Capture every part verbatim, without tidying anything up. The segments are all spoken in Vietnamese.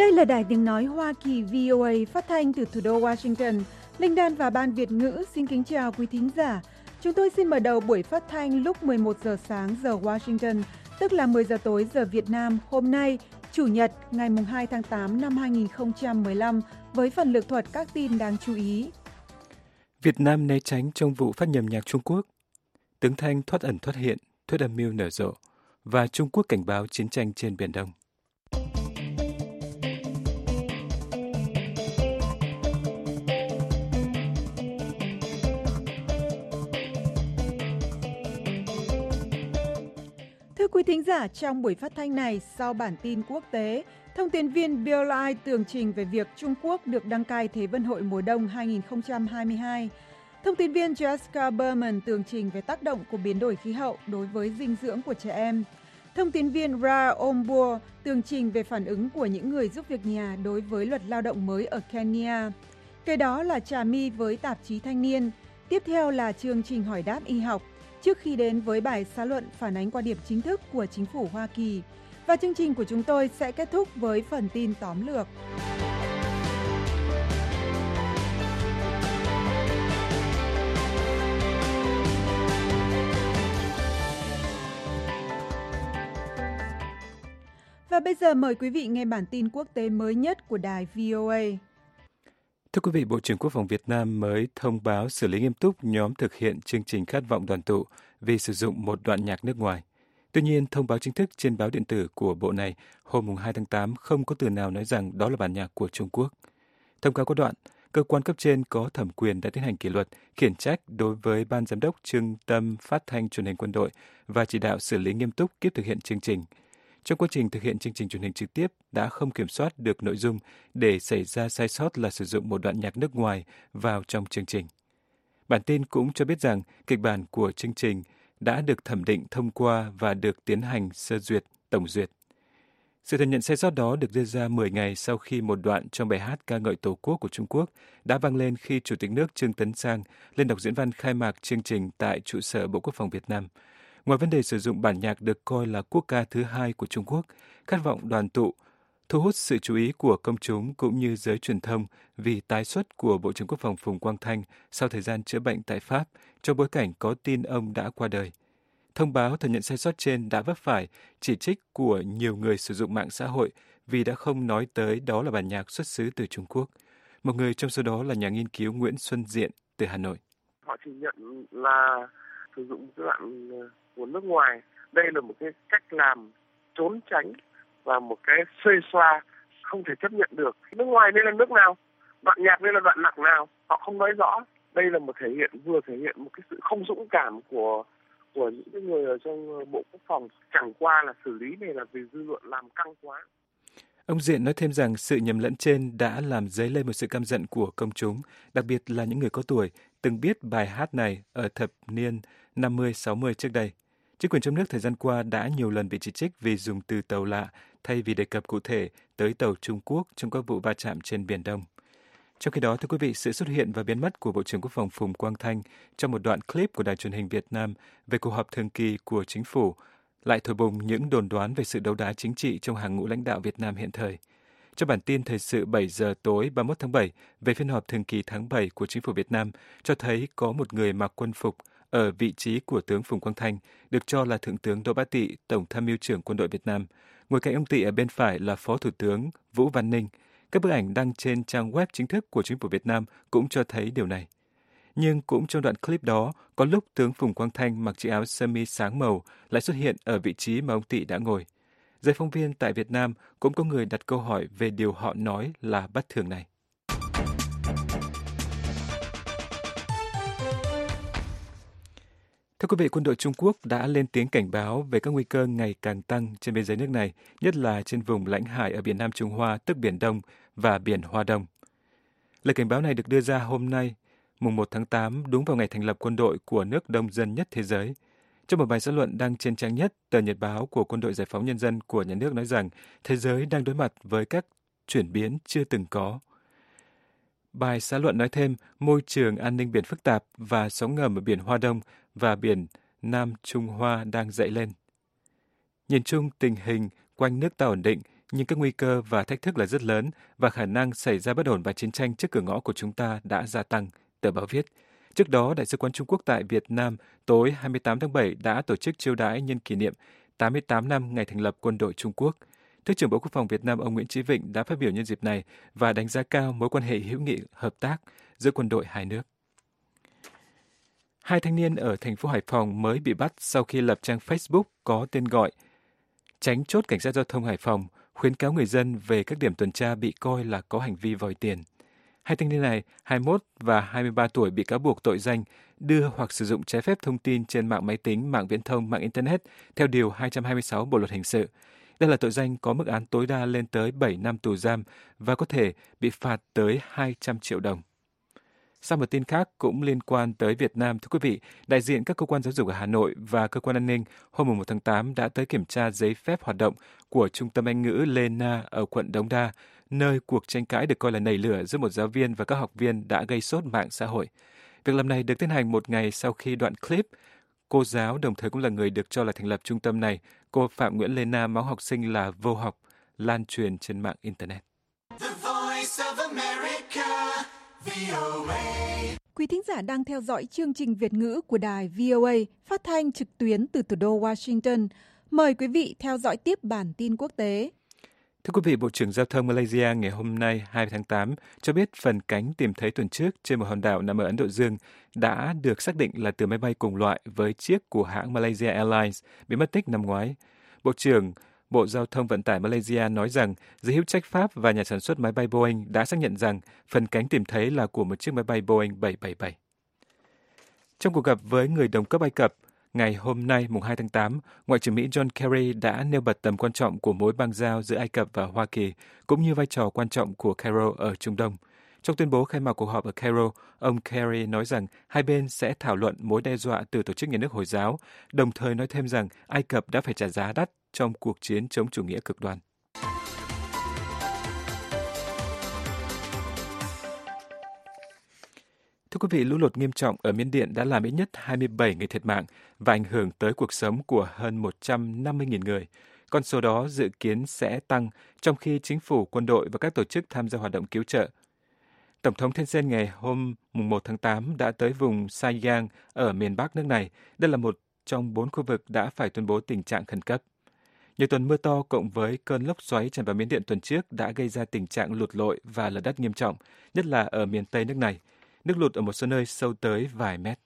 Đây là Đài Tiếng Nói Hoa Kỳ vê o a phát thanh từ thủ đô Washington. Linh Đan và Ban Việt ngữ xin kính chào quý thính giả. Chúng tôi xin mở đầu buổi phát thanh lúc mười một giờ sáng giờ Washington, tức là mười giờ tối giờ Việt Nam hôm nay, Chủ nhật, ngày hai tháng tám năm hai nghìn không trăm mười lăm, với phần lược thuật các tin đáng chú ý. Việt Nam né tránh trong vụ phát nhầm nhạc Trung Quốc. Tướng Thanh thoát ẩn thoát hiện, thuyết âm mưu nở rộ. Và Trung Quốc cảnh báo chiến tranh trên Biển Đông. Thưa quý thính giả, trong buổi phát thanh này, sau bản tin quốc tế, thông tin viên Bill Lai tường trình về việc Trung Quốc được đăng cai Thế vận hội mùa đông hai nghìn không trăm hai mươi hai. Thông tin viên Jessica Berman tường trình về tác động của biến đổi khí hậu đối với dinh dưỡng của trẻ em. Thông tin viên Ra Ombua tường trình về phản ứng của những người giúp việc nhà đối với luật lao động mới ở Kenya. Kế đó là Trà My với tạp chí Thanh niên. Tiếp theo là chương trình hỏi đáp y học, trước khi đến với bài xã luận phản ánh quan điểm chính thức của chính phủ Hoa Kỳ. Và chương trình của chúng tôi sẽ kết thúc với phần tin tóm lược. Và bây giờ mời quý vị nghe bản tin quốc tế mới nhất của đài vê o a. Thưa quý vị, Bộ trưởng Quốc phòng Việt Nam mới thông báo xử lý nghiêm túc nhóm thực hiện chương trình Khát vọng đoàn tụ vì sử dụng một đoạn nhạc nước ngoài. Tuy nhiên, thông báo chính thức trên báo điện tử của Bộ này hôm hai tháng tám không có từ nào nói rằng đó là bản nhạc của Trung Quốc. Thông cáo có đoạn, cơ quan cấp trên có thẩm quyền đã tiến hành kỷ luật, khiển trách đối với Ban Giám đốc Trung tâm Phát thanh Truyền hình Quân đội và chỉ đạo xử lý nghiêm túc kíp thực hiện chương trình. Trong quá trình thực hiện chương trình truyền hình trực tiếp đã không kiểm soát được nội dung để xảy ra sai sót là sử dụng một đoạn nhạc nước ngoài vào trong chương trình. Bản tin cũng cho biết rằng kịch bản của chương trình đã được thẩm định thông qua và được tiến hành sơ duyệt, tổng duyệt. Sự thừa nhận sai sót đó được đưa ra mười ngày sau khi một đoạn trong bài hát ca ngợi Tổ quốc của Trung Quốc đã vang lên khi Chủ tịch nước Trương Tấn Sang lên đọc diễn văn khai mạc chương trình tại trụ sở Bộ Quốc phòng Việt Nam. Ngoài vấn đề sử dụng bản nhạc được coi là quốc ca thứ hai của Trung Quốc, Khát vọng đoàn tụ thu hút sự chú ý của công chúng cũng như giới truyền thông vì tái xuất của Bộ trưởng Quốc phòng Phùng Quang Thanh sau thời gian chữa bệnh tại Pháp trong bối cảnh có tin ông đã qua đời. Thông báo thừa nhận sai sót trên đã vấp phải chỉ trích của nhiều người sử dụng mạng xã hội vì đã không nói tới đó là bản nhạc xuất xứ từ Trung Quốc. Một người trong số đó là nhà nghiên cứu Nguyễn Xuân Diện từ Hà Nội. Họ chỉ nhận là sử dụng cái đoạn của nước ngoài. Đây là một cái cách làm trốn tránh và một cái xuê xoa không thể chấp nhận được. Nước ngoài đây là nước nào? Đoạn nhạc đây là đoạn nặng nào? Họ không nói rõ. Đây là một thể hiện vừa thể hiện một cái sự không dũng cảm của của những người ở trong Bộ Quốc phòng. Chẳng qua là xử lý này là vì dư luận làm căng quá. Ông Diện nói thêm rằng sự nhầm lẫn trên đã làm dấy lên một sự căm giận của công chúng, đặc biệt là những người có tuổi từng biết bài hát này ở thập niên năm mươi sáu mươi trước đây. Chính quyền trong nước thời gian qua đã nhiều lần bị chỉ trích vì dùng từ tàu lạ thay vì đề cập cụ thể tới tàu Trung Quốc trong các vụ va chạm trên Biển Đông. Trong khi đó, thưa quý vị, sự xuất hiện và biến mất của Bộ trưởng Quốc phòng Phùng Quang Thanh trong một đoạn clip của Đài truyền hình Việt Nam về cuộc họp thường kỳ của chính phủ lại thổi bùng những đồn đoán về sự đấu đá chính trị trong hàng ngũ lãnh đạo Việt Nam hiện thời. Trong bản tin thời sự bảy giờ tối ba mươi mốt tháng bảy về phiên họp thường kỳ tháng bảy của chính phủ Việt Nam cho thấy có một người mặc quân phục ở vị trí của tướng Phùng Quang Thanh được cho là Thượng tướng Đỗ Bá Tị, Tổng tham mưu trưởng Quân đội Việt Nam. Ngồi cạnh ông Tị ở bên phải là Phó Thủ tướng Vũ Văn Ninh. Các bức ảnh đăng trên trang web chính thức của chính phủ Việt Nam cũng cho thấy điều này. Nhưng cũng trong đoạn clip đó, có lúc tướng Phùng Quang Thanh mặc chiếc áo sơ mi sáng màu lại xuất hiện ở vị trí mà ông Tị đã ngồi. Giới phóng viên tại Việt Nam cũng có người đặt câu hỏi về điều họ nói là bất thường này. Thưa quý vị, quân đội Trung Quốc đã lên tiếng cảnh báo về các nguy cơ ngày càng tăng trên biên giới nước này, nhất là trên vùng lãnh hải ở biển Nam Trung Hoa, tức Biển Đông và Biển Hoa Đông. Lời cảnh báo này được đưa ra hôm nay, mùng một tháng tám, đúng vào ngày thành lập quân đội của nước đông dân nhất thế giới. Trong một bài xã luận đăng trên trang nhất, tờ Nhật báo của Quân đội Giải phóng Nhân dân của nhà nước nói rằng thế giới đang đối mặt với các chuyển biến chưa từng có. Bài xã luận nói thêm, môi trường an ninh biển phức tạp và sóng ngầm ở biển Hoa Đông và biển Nam Trung Hoa đang dậy lên. Nhìn chung, tình hình quanh nước ta ổn định, Nhưng các nguy cơ và thách thức là rất lớn và khả năng xảy ra bất ổn và chiến tranh trước cửa ngõ của chúng ta đã gia tăng, tờ báo viết. Trước đó, Đại sứ quán Trung Quốc tại Việt Nam tối hai mươi tám tháng bảy đã tổ chức chiêu đãi nhân kỷ niệm tám mươi tám năm ngày thành lập Quân đội Trung Quốc. Thứ trưởng Bộ Quốc phòng Việt Nam ông Nguyễn Chí Vịnh đã phát biểu nhân dịp này và đánh giá cao mối quan hệ hữu nghị hợp tác giữa quân đội hai nước. Hai thanh niên ở thành phố Hải Phòng mới bị bắt sau khi lập trang Facebook có tên gọi Tránh chốt cảnh sát giao thông Hải Phòng, khuyến cáo người dân về các điểm tuần tra bị coi là có hành vi vòi tiền. Hai thanh niên này, hai mươi mốt và hai mươi ba tuổi bị cáo buộc tội danh đưa hoặc sử dụng trái phép thông tin trên mạng máy tính, mạng viễn thông, mạng Internet theo Điều hai trăm hai mươi sáu Bộ Luật Hình sự. Đây là tội danh có mức án tối đa lên tới bảy năm tù giam và có thể bị phạt tới hai trăm triệu đồng. Sau một tin khác cũng liên quan tới Việt Nam, thưa quý vị, đại diện các cơ quan giáo dục ở Hà Nội và cơ quan an ninh hôm một tháng tám đã tới kiểm tra giấy phép hoạt động của Trung tâm Anh ngữ Lê Na ở quận Đống Đa, nơi cuộc tranh cãi được coi là nảy lửa giữa một giáo viên và các học viên đã gây sốt mạng xã hội. Việc làm này được tiến hành một ngày sau khi đoạn clip cô giáo đồng thời cũng là người được cho là thành lập trung tâm này, cô Phạm Nguyễn Lê Na mắng học sinh là vô học, lan truyền trên mạng Internet. Quý thính giả đang theo dõi chương trình Việt ngữ của đài vê o a phát thanh trực tuyến từ thủ đô Washington. Mời quý vị theo dõi tiếp bản tin quốc tế. Thưa quý vị, Bộ trưởng Giao thông Malaysia ngày hôm nay hai mươi tháng tám cho biết phần cánh tìm thấy tuần trước trên một hòn đảo nằm ở Ấn Độ Dương đã được xác định là từ máy bay cùng loại với chiếc của hãng Malaysia Airlines bị mất tích năm ngoái. Bộ trưởng Bộ Giao thông Vận tải Malaysia nói rằng giới hữu trách Pháp và nhà sản xuất máy bay Boeing đã xác nhận rằng phần cánh tìm thấy là của một chiếc máy bay Boeing bảy bảy bảy. Trong cuộc gặp với người đồng cấp Ai Cập, ngày hôm nay, mùng hai tháng tám, Ngoại trưởng Mỹ John Kerry đã nêu bật tầm quan trọng của mối bang giao giữa Ai Cập và Hoa Kỳ, cũng như vai trò quan trọng của Cairo ở Trung Đông. Trong tuyên bố khai mạc cuộc họp ở Cairo, ông Kerry nói rằng hai bên sẽ thảo luận mối đe dọa từ tổ chức nhà nước Hồi giáo, đồng thời nói thêm rằng Ai Cập đã phải trả giá đắt trong cuộc chiến chống chủ nghĩa cực đoan. Thưa quý vị, lũ lụt nghiêm trọng ở Miến Điện đã làm ít nhất hai mươi bảy người thiệt mạng và ảnh hưởng tới cuộc sống của hơn một trăm năm mươi nghìn người. Con số đó dự kiến sẽ tăng trong khi chính phủ, quân đội và các tổ chức tham gia hoạt động cứu trợ. Tổng thống Thein Sein ngày hôm một tháng tám đã tới vùng Sayang ở miền Bắc nước này. Đây là một trong bốn khu vực đã phải tuyên bố tình trạng khẩn cấp. Nhiều tuần mưa to cộng với cơn lốc xoáy tràn vào Miến Điện tuần trước đã gây ra tình trạng lụt lội và lở đất nghiêm trọng, nhất là ở miền Tây nước này. Nước lụt ở một số nơi sâu tới vài mét.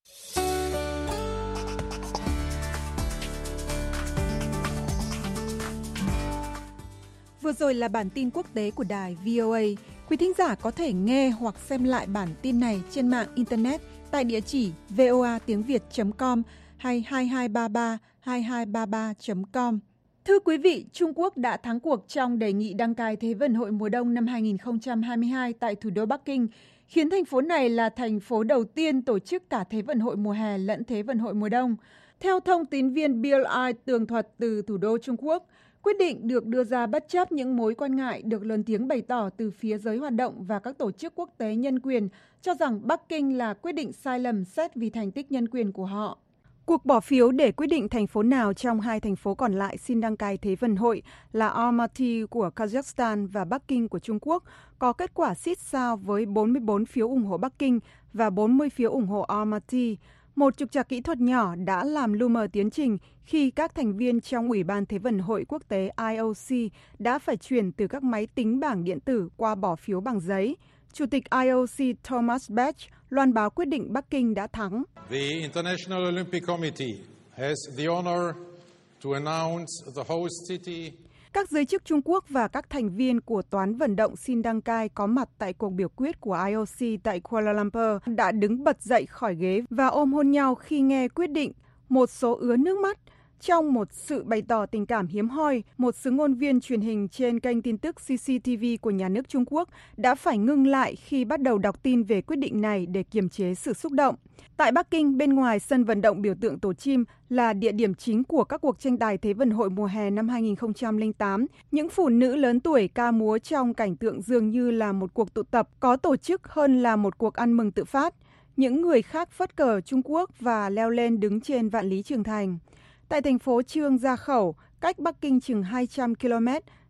Vừa rồi là bản tin quốc tế của đài vê o a. Quý thính giả có thể nghe hoặc xem lại bản tin này trên mạng Internet tại địa chỉ voa tiếng việt chấm com hay hai hai ba ba hai hai ba ba chấm com. Thưa quý vị, Trung Quốc đã thắng cuộc trong đề nghị đăng cai Thế vận hội mùa đông năm hai không hai hai tại thủ đô Bắc Kinh, khiến thành phố này là thành phố đầu tiên tổ chức cả Thế vận hội mùa hè lẫn Thế vận hội mùa đông. Theo thông tín viên Bill Eye tường thuật từ thủ đô Trung Quốc, quyết định được đưa ra bất chấp những mối quan ngại được lớn tiếng bày tỏ từ phía giới hoạt động và các tổ chức quốc tế nhân quyền, cho rằng Bắc Kinh là quyết định sai lầm xét vì thành tích nhân quyền của họ. Cuộc bỏ phiếu để quyết định thành phố nào trong hai thành phố còn lại xin đăng cai Thế vận hội là Almaty của Kazakhstan và Bắc Kinh của Trung Quốc có kết quả xít sao với bốn mươi bốn phiếu ủng hộ Bắc Kinh và bốn mươi phiếu ủng hộ Almaty. Một trục trặc kỹ thuật nhỏ đã làm lu mờ tiến trình khi các thành viên trong Ủy ban Thế vận hội quốc tế I O C đã phải chuyển từ các máy tính bảng điện tử qua bỏ phiếu bằng giấy. Chủ tịch I O C Thomas Bach loan báo quyết định Bắc Kinh đã thắng. The International Olympic Committee has the honor to announce the host city. Các giới chức Trung Quốc và các thành viên của Toán vận động xin đăng cai có mặt tại cuộc biểu quyết của I O C tại Kuala Lumpur đã đứng bật dậy khỏi ghế và ôm hôn nhau khi nghe quyết định, một số ứa nước mắt. Trong một sự bày tỏ tình cảm hiếm hoi, một xứ ngôn viên truyền hình trên kênh tin tức C C T V của nhà nước Trung Quốc đã phải ngưng lại khi bắt đầu đọc tin về quyết định này để kiềm chế sự xúc động. Tại Bắc Kinh, bên ngoài sân vận động biểu tượng Tổ chim là địa điểm chính của các cuộc tranh tài Thế vận hội mùa hè năm hai không không tám, những phụ nữ lớn tuổi ca múa trong cảnh tượng dường như là một cuộc tụ tập có tổ chức hơn là một cuộc ăn mừng tự phát. Những người khác phất cờ Trung Quốc và leo lên đứng trên vạn lý trường thành. Tại thành phố Trương Gia Khẩu, cách Bắc Kinh chừng hai trăm ki lô mét,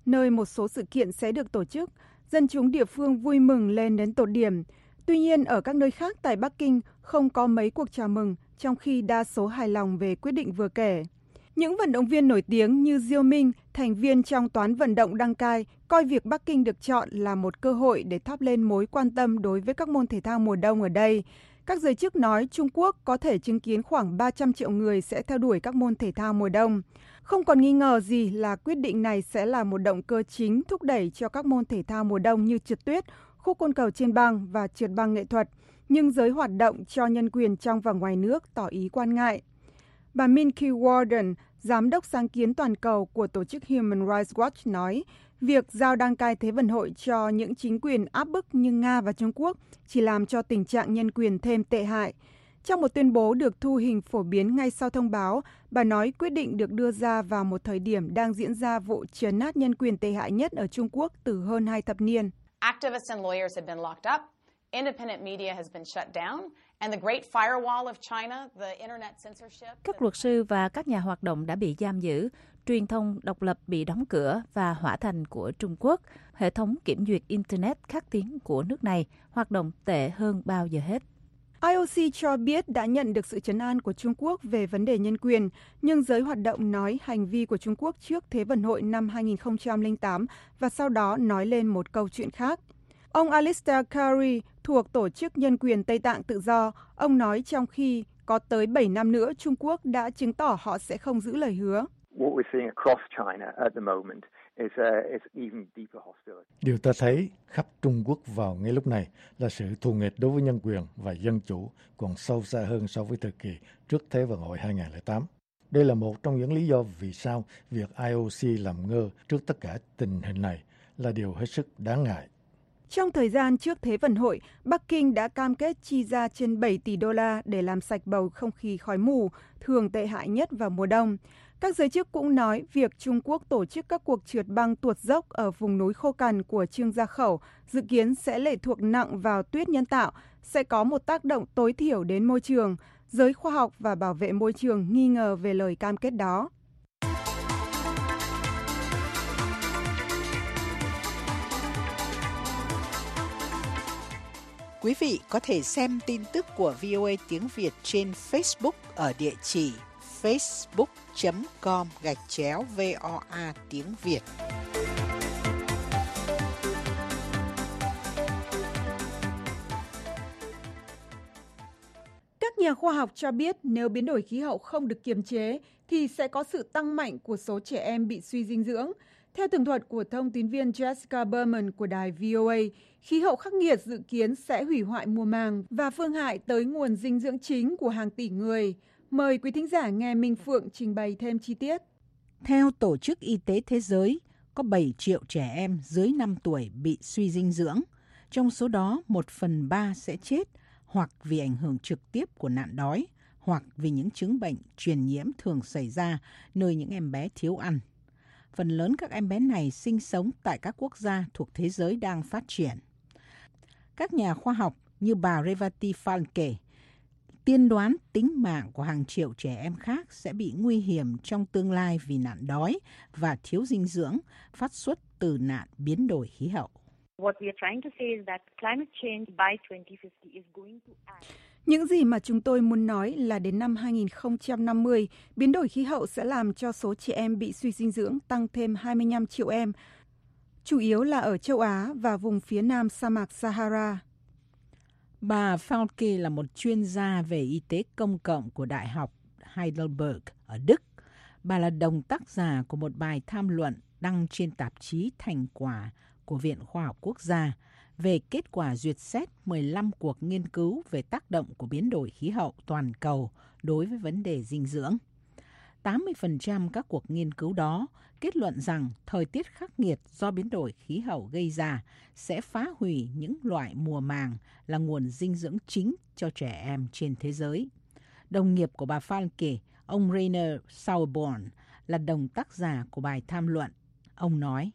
nơi một số sự kiện sẽ được tổ chức. Dân chúng địa phương vui mừng lên đến tột điểm. Tuy nhiên, ở các nơi khác tại Bắc Kinh không có mấy cuộc chào mừng, trong khi đa số hài lòng về quyết định vừa kể. Những vận động viên nổi tiếng như Diêu Minh, thành viên trong toán vận động đăng cai, coi việc Bắc Kinh được chọn là một cơ hội để thắp lên mối quan tâm đối với các môn thể thao mùa đông ở đây. Các giới chức nói Trung Quốc có thể chứng kiến khoảng ba trăm triệu người sẽ theo đuổi các môn thể thao mùa đông. Không còn nghi ngờ gì là quyết định này sẽ là một động cơ chính thúc đẩy cho các môn thể thao mùa đông như trượt tuyết, khúc côn cầu trên băng và trượt băng nghệ thuật. Nhưng giới hoạt động cho nhân quyền trong và ngoài nước tỏ ý quan ngại. Bà Minky Warden, giám đốc sáng kiến toàn cầu của tổ chức Human Rights Watch nói, việc giao đăng cai Thế vận hội cho những chính quyền áp bức như Nga và Trung Quốc chỉ làm cho tình trạng nhân quyền thêm tệ hại. Trong một tuyên bố được thu hình phổ biến ngay sau thông báo, bà nói quyết định được đưa ra vào một thời điểm đang diễn ra vụ trấn áp nhân quyền tệ hại nhất ở Trung Quốc từ hơn hai thập niên. Activists and lawyers have been locked up. Independent media has been shut down, and the Great Firewall of China, the internet censorship. Các luật sư và các nhà hoạt động đã bị giam giữ, truyền thông độc lập bị đóng cửa và hỏa thành của Trung Quốc, hệ thống kiểm duyệt internet khắc tiếng của nước này hoạt động tệ hơn bao giờ hết. i o xê cho biết đã nhận được sự trấn an của Trung Quốc về vấn đề nhân quyền, nhưng giới hoạt động nói hành vi của Trung Quốc trước Thế vận hội năm hai nghìn không trăm lẻ tám và sau đó nói lên một câu chuyện khác. Ông Alistair Curry thuộc Tổ chức Nhân quyền Tây Tạng Tự do, ông nói trong khi có tới bảy năm nữa Trung Quốc đã chứng tỏ họ sẽ không giữ lời hứa. Điều ta thấy khắp Trung Quốc vào ngay lúc này là sự thù nghịch đối với nhân quyền và dân chủ còn sâu xa hơn so với thời kỳ trước Thế vận hội hai nghìn không trăm lẻ tám. Đây là một trong những lý do vì sao việc i o xê làm ngơ trước tất cả tình hình này là điều hết sức đáng ngại. Trong thời gian trước Thế vận hội, Bắc Kinh đã cam kết chi ra trên bảy tỷ đô la để làm sạch bầu không khí khói mù, thường tệ hại nhất vào mùa đông. Các giới chức cũng nói việc Trung Quốc tổ chức các cuộc trượt băng tuột dốc ở vùng núi khô cằn của Trương Gia Khẩu dự kiến sẽ lệ thuộc nặng vào tuyết nhân tạo, sẽ có một tác động tối thiểu đến môi trường. Giới khoa học và bảo vệ môi trường nghi ngờ về lời cam kết đó. Quý vị có thể xem tin tức của vê o a tiếng Việt trên Facebook ở địa chỉ facebook chấm com gạch chéo voa tiếng Việt. Các nhà khoa học cho biết nếu biến đổi khí hậu không được kiềm chế thì sẽ có sự tăng mạnh của số trẻ em bị suy dinh dưỡng. Theo tường thuật của thông tín viên Jessica Berman của đài vê o a, khí hậu khắc nghiệt dự kiến sẽ hủy hoại mùa màng và phương hại tới nguồn dinh dưỡng chính của hàng tỷ người. Mời quý thính giả nghe Minh Phượng trình bày thêm chi tiết. Theo Tổ chức Y tế Thế giới, có bảy triệu trẻ em dưới năm tuổi bị suy dinh dưỡng. Trong số đó, một phần ba sẽ chết hoặc vì ảnh hưởng trực tiếp của nạn đói, hoặc vì những chứng bệnh truyền nhiễm thường xảy ra nơi những em bé thiếu ăn. Phần lớn các em bé này sinh sống tại các quốc gia thuộc thế giới đang phát triển. Các nhà khoa học như bà Revati Falke tiên đoán tính mạng của hàng triệu trẻ em khác sẽ bị nguy hiểm trong tương lai vì nạn đói và thiếu dinh dưỡng phát xuất từ nạn biến đổi khí hậu. Những gì mà chúng tôi muốn nói là đến năm hai nghìn không trăm năm mươi, biến đổi khí hậu sẽ làm cho số trẻ em bị suy dinh dưỡng tăng thêm hai mươi lăm triệu em, chủ yếu là ở châu Á và vùng phía nam sa mạc Sahara. Bà Falke là một chuyên gia về y tế công cộng của Đại học Heidelberg ở Đức. Bà là đồng tác giả của một bài tham luận đăng trên tạp chí Thành quả của Viện Khoa học Quốc gia về kết quả duyệt xét mười lăm cuộc nghiên cứu về tác động của biến đổi khí hậu toàn cầu đối với vấn đề dinh dưỡng. tám mươi phần trăm các cuộc nghiên cứu đó kết luận rằng thời tiết khắc nghiệt do biến đổi khí hậu gây ra sẽ phá hủy những loại mùa màng là nguồn dinh dưỡng chính cho trẻ em trên thế giới. Đồng nghiệp của bà Falke, ông Rainer Sauerborn, là đồng tác giả của bài tham luận. Ông nói,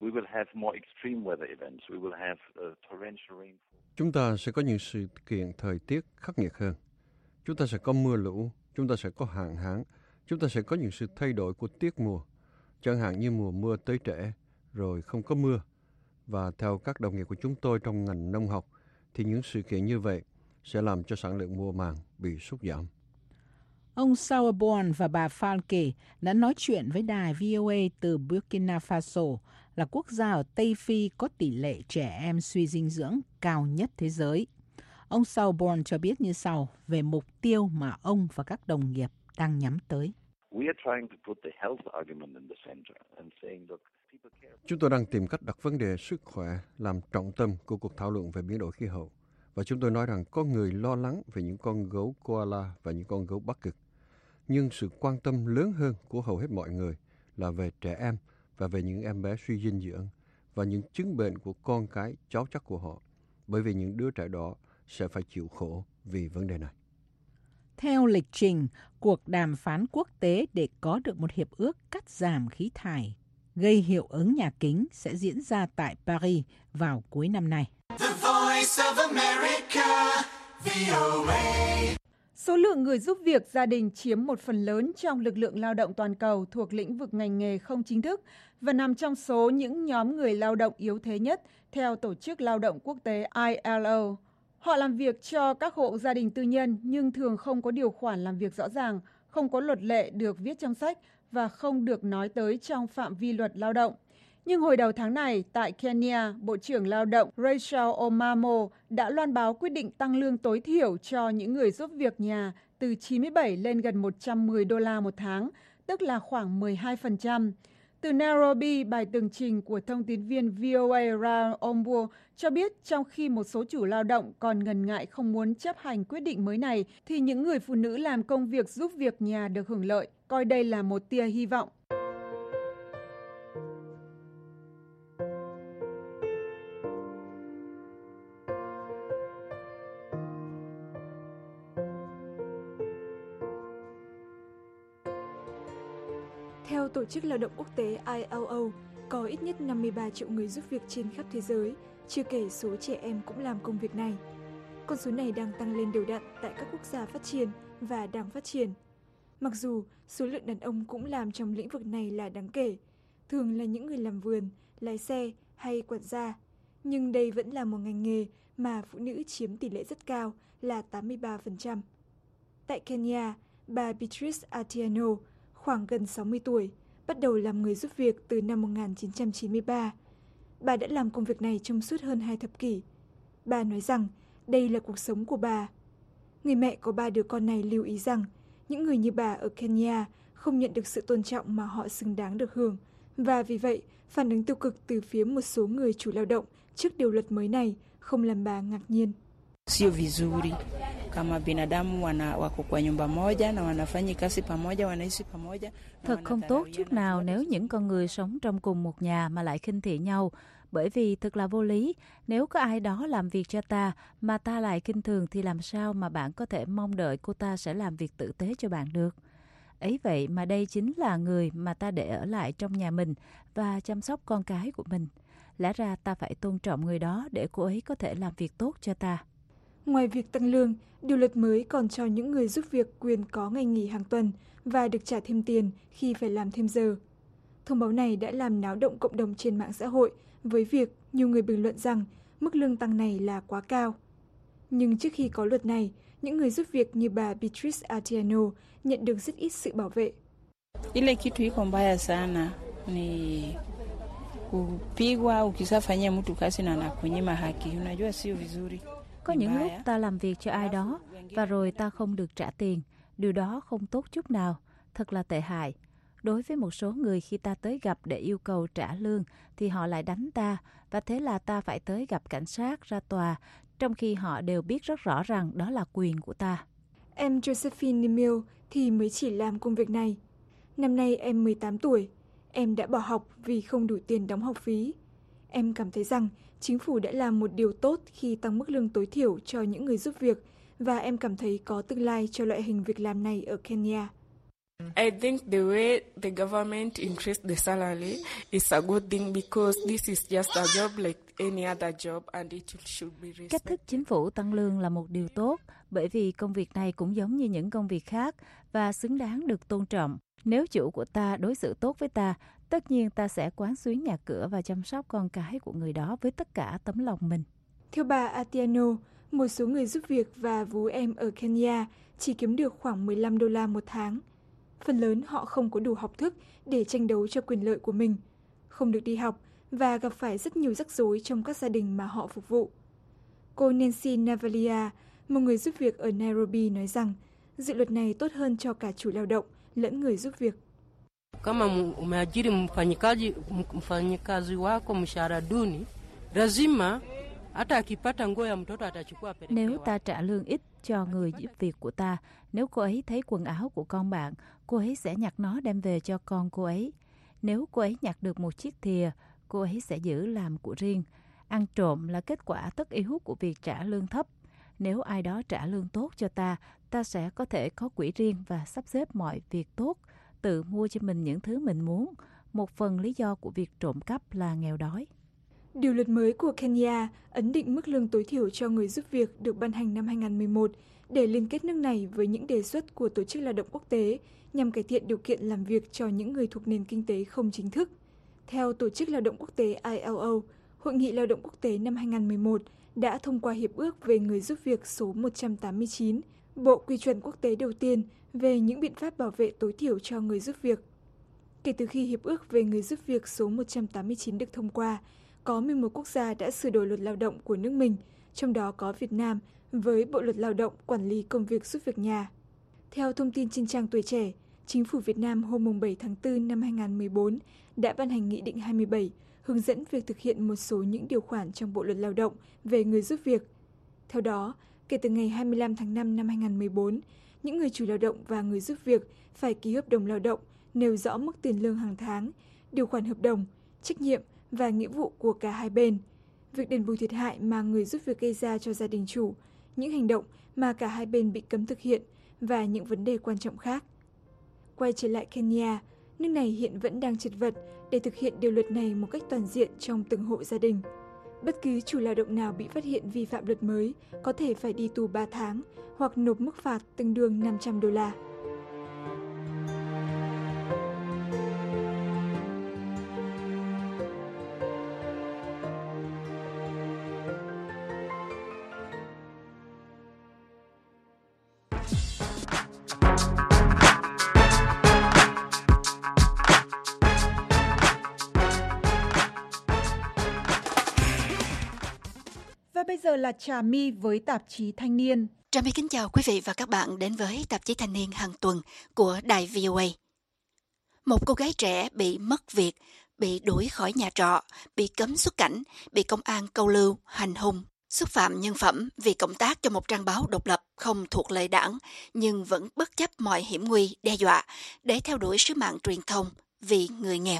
chúng ta sẽ có những sự kiện thời tiết khắc nghiệt hơn. Chúng ta sẽ có mưa lũ, chúng ta sẽ có hạn hán, chúng ta sẽ có những sự thay đổi của tiết mùa, chẳng hạn như mùa mưa tới trễ, rồi không có mưa. Và theo các đồng nghiệp của chúng tôi trong ngành nông học, thì những sự kiện như vậy sẽ làm cho sản lượng mùa màng bị sút giảm. Ông Sauerborn và bà Falke đã nói chuyện với đài vê o a từ Burkina Faso, là quốc gia ở Tây Phi có tỷ lệ trẻ em suy dinh dưỡng cao nhất thế giới. Ông Sauerborn cho biết như sau về mục tiêu mà ông và các đồng nghiệp đang nhắm tới. Chúng tôi đang tìm cách đặt vấn đề sức khỏe làm trọng tâm của cuộc thảo luận về biến đổi khí hậu. Và chúng tôi nói rằng có người lo lắng về những con gấu koala và những con gấu Bắc Cực. Nhưng sự quan tâm lớn hơn của hầu hết mọi người là về trẻ em và về những em bé suy dinh dưỡng và những chứng bệnh của con cái cháu chắc của họ. Bởi vì những đứa trẻ đó sẽ phải chịu khổ vì vấn đề này. Theo lịch trình, cuộc đàm phán quốc tế để có được một hiệp ước cắt giảm khí thải gây hiệu ứng nhà kính sẽ diễn ra tại Paris vào cuối năm nay. The Voice of America, vê o a. Số lượng người giúp việc gia đình chiếm một phần lớn trong lực lượng lao động toàn cầu thuộc lĩnh vực ngành nghề không chính thức và nằm trong số những nhóm người lao động yếu thế nhất theo Tổ chức Lao động Quốc tế I L O. Họ làm việc cho các hộ gia đình tư nhân nhưng thường không có điều khoản làm việc rõ ràng, không có luật lệ được viết trong sách và không được nói tới trong phạm vi luật lao động. Nhưng hồi đầu tháng này, tại Kenya, Bộ trưởng Lao động Rachel Omamo đã loan báo quyết định tăng lương tối thiểu cho những người giúp việc nhà từ chín mươi bảy lên gần một trăm mười đô la một tháng, tức là khoảng mười hai phần trăm. Từ Nairobi, bài tường trình của thông tín viên vê o a Ra Ombuo cho biết trong khi một số chủ lao động còn ngần ngại không muốn chấp hành quyết định mới này, thì những người phụ nữ làm công việc giúp việc nhà được hưởng lợi, coi đây là một tia hy vọng. Theo Tổ chức Lao động Quốc tế I L O, có ít nhất năm mươi ba triệu người giúp việc trên khắp thế giới, chưa kể số trẻ em cũng làm công việc này. Con số này đang tăng lên đều đặn tại các quốc gia phát triển và đang phát triển. Mặc dù số lượng đàn ông cũng làm trong lĩnh vực này là đáng kể, thường là những người làm vườn, lái xe hay quản gia, nhưng đây vẫn là một ngành nghề mà phụ nữ chiếm tỷ lệ rất cao là tám mươi ba phần trăm. Tại Kenya, bà Beatrice Atieno, khoảng gần sáu mươi tuổi, bắt đầu làm người giúp việc từ năm một nghìn chín trăm chín mươi ba. Bà đã làm công việc này trong suốt hơn hai thập kỷ. Bà nói rằng đây là cuộc sống của bà. Người mẹ có ba đứa con này lưu ý rằng những người như bà ở Kenya không nhận được sự tôn trọng mà họ xứng đáng được hưởng. Và vì vậy, phản ứng tiêu cực từ phía một số người chủ lao động trước điều luật mới này không làm bà ngạc nhiên. Sio vizuri kama binadamu wana wako kwa nyumba moja na wanafanya kazi pamoja wanaishi pamoja. Thật không tốt chút nào nếu những con người sống trong cùng một nhà mà lại khinh thị nhau, bởi vì thật là vô lý. Nếu có ai đó làm việc cho ta mà ta lại khinh thường thì làm sao mà bạn có thể mong đợi cô ta sẽ làm việc tử tế cho bạn được? Ấy vậy mà đây chính là người mà ta để ở lại trong nhà mình và chăm sóc con cái của mình. Lẽ ra ta phải tôn trọng người đó để cô ấy có thể làm việc tốt cho ta. Ngoài việc tăng lương, điều luật mới còn cho những người giúp việc quyền có ngày nghỉ hàng tuần và được trả thêm tiền khi phải làm thêm giờ. Thông báo này đã làm náo động cộng đồng trên mạng xã hội với việc nhiều người bình luận rằng mức lương tăng này là quá cao. Nhưng trước khi có luật này, những người giúp việc như bà Beatrice Atieno nhận được rất ít sự bảo vệ. Ile kitu iko mbaya sana ni kupigwa ukisafanyia mtu kazi na anakunyima haki. Unajua sio vizuri. Có những lúc ta làm việc cho ai đó và rồi ta không được trả tiền. Điều đó không tốt chút nào, thật là tệ hại. Đối với một số người khi ta tới gặp để yêu cầu trả lương thì họ lại đánh ta và thế là ta phải tới gặp cảnh sát, ra tòa, trong khi họ đều biết rất rõ rằng đó là quyền của ta. Em Josephine Nimil thì mới chỉ làm công việc này. Năm nay em mười tám tuổi. Em đã bỏ học vì không đủ tiền đóng học phí. Em cảm thấy rằng chính phủ đã làm một điều tốt khi tăng mức lương tối thiểu cho những người giúp việc và em cảm thấy có tương lai cho loại hình việc làm này ở Kenya. I think the way the government increased the salary is a good thing because this is just a job like any other job and it should be respected. Cách thức chính phủ tăng lương là một điều tốt bởi vì công việc này cũng giống như những công việc khác và xứng đáng được tôn trọng. Nếu chủ của ta đối xử tốt với ta, tất Tất nhiên ta sẽ quán xuyến nhà cửa và chăm sóc con cái của người đó với tất cả tấm lòng mình. Theo bà Atieno, một số người giúp việc và vú em ở Kenya chỉ kiếm được khoảng mười lăm đô la một tháng. Phần lớn họ không có đủ học thức để tranh đấu cho quyền lợi của mình, không được đi học và gặp phải rất nhiều rắc rối trong các gia đình mà họ phục vụ. Cô Nancy Navalia, một người giúp việc ở Nairobi nói rằng dự luật này tốt hơn cho cả chủ lao động lẫn người giúp việc. Kama umeajiri mfanyikazi mfanyikazi wako mshahara duni, lazima hata akipata nguo ya mtoto atachukua apeleke. Nếu ta trả lương ít cho người giúp việc của ta, nếu cô ấy thấy quần áo của con bạn, cô ấy sẽ nhặt nó đem về cho con cô ấy. Nếu cô ấy nhặt được một chiếc thìa, cô ấy sẽ giữ làm của riêng. Ăn trộm là kết quả tất yếu của việc trả lương thấp. Nếu ai đó trả lương tốt cho ta, ta sẽ có thể có quỹ riêng và sắp xếp mọi việc tốt, tự mua cho mình những thứ mình muốn. Một phần lý do của việc trộm cắp là nghèo đói. Điều luật mới của Kenya ấn định mức lương tối thiểu cho người giúp việc được ban hành năm hai nghìn mười một để liên kết nước này với những đề xuất của Tổ chức Lao động Quốc tế nhằm cải thiện điều kiện làm việc cho những người thuộc nền kinh tế không chính thức. Theo Tổ chức Lao động Quốc tế I L O, Hội nghị Lao động Quốc tế năm hai nghìn mười một đã thông qua Hiệp ước về người giúp việc số một trăm tám mươi chín, bộ quy chuẩn quốc tế đầu tiên về những biện pháp bảo vệ tối thiểu cho người giúp việc. Kể từ khi Hiệp ước về người giúp việc số một trăm tám mươi chín được thông qua, có mười một quốc gia đã sửa đổi luật lao động của nước mình, trong đó có Việt Nam với Bộ luật Lao động quản lý công việc giúp việc nhà. Theo thông tin trên trang Tuổi Trẻ, Chính phủ Việt Nam hôm bảy tháng tư năm hai nghìn mười bốn đã ban hành Nghị định hai mươi bảy hướng dẫn việc thực hiện một số những điều khoản trong Bộ luật Lao động về người giúp việc. Theo đó, kể từ ngày hai mươi lăm tháng năm năm hai nghìn mười bốn, những người chủ lao động và người giúp việc phải ký hợp đồng lao động nêu rõ mức tiền lương hàng tháng, điều khoản hợp đồng, trách nhiệm và nghĩa vụ của cả hai bên, việc đền bù thiệt hại mà người giúp việc gây ra cho gia đình chủ, những hành động mà cả hai bên bị cấm thực hiện và những vấn đề quan trọng khác. Quay trở lại Kenya, nước này hiện vẫn đang chật vật để thực hiện điều luật này một cách toàn diện trong từng hộ gia đình. Bất cứ chủ lao động nào bị phát hiện vi phạm luật mới có thể phải đi tù ba tháng hoặc nộp mức phạt tương đương năm trăm đô la. Bây giờ là Trà My với tạp chí Thanh niên. Trà My kính chào quý vị và các bạn đến với tạp chí Thanh niên hàng tuần của đài vê o a. Một cô gái trẻ bị mất việc, bị đuổi khỏi nhà trọ, bị cấm xuất cảnh, bị công an câu lưu, hành hung, xúc phạm nhân phẩm vì cộng tác cho một trang báo độc lập không thuộc lệ đảng, nhưng vẫn bất chấp mọi hiểm nguy, đe dọa để theo đuổi sứ mạng truyền thông vì người nghèo.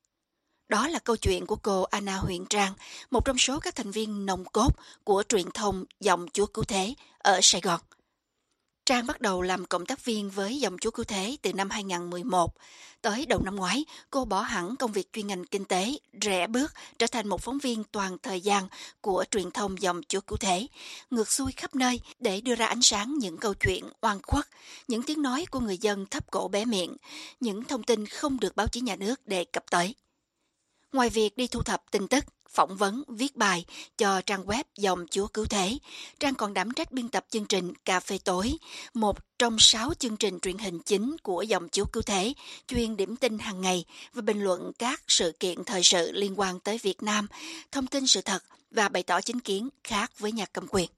Đó là câu chuyện của cô Anna Huyền Trang, một trong số các thành viên nòng cốt của truyền thông Dòng Chúa Cứu Thế ở Sài Gòn. Trang bắt đầu làm cộng tác viên với Dòng Chúa Cứu Thế từ năm hai nghìn mười một. Tới đầu năm ngoái, cô bỏ hẳn công việc chuyên ngành kinh tế, rẽ bước trở thành một phóng viên toàn thời gian của truyền thông Dòng Chúa Cứu Thế, ngược xuôi khắp nơi để đưa ra ánh sáng những câu chuyện oan khuất, những tiếng nói của người dân thấp cổ bé miệng, những thông tin không được báo chí nhà nước đề cập tới. Ngoài việc đi thu thập tin tức, phỏng vấn, viết bài cho trang web Dòng Chúa Cứu Thế, Trang còn đảm trách biên tập chương trình Cà phê tối, một trong sáu chương trình truyền hình chính của Dòng Chúa Cứu Thế, chuyên điểm tin hàng ngày và bình luận các sự kiện thời sự liên quan tới Việt Nam, thông tin sự thật và bày tỏ chính kiến khác với nhà cầm quyền.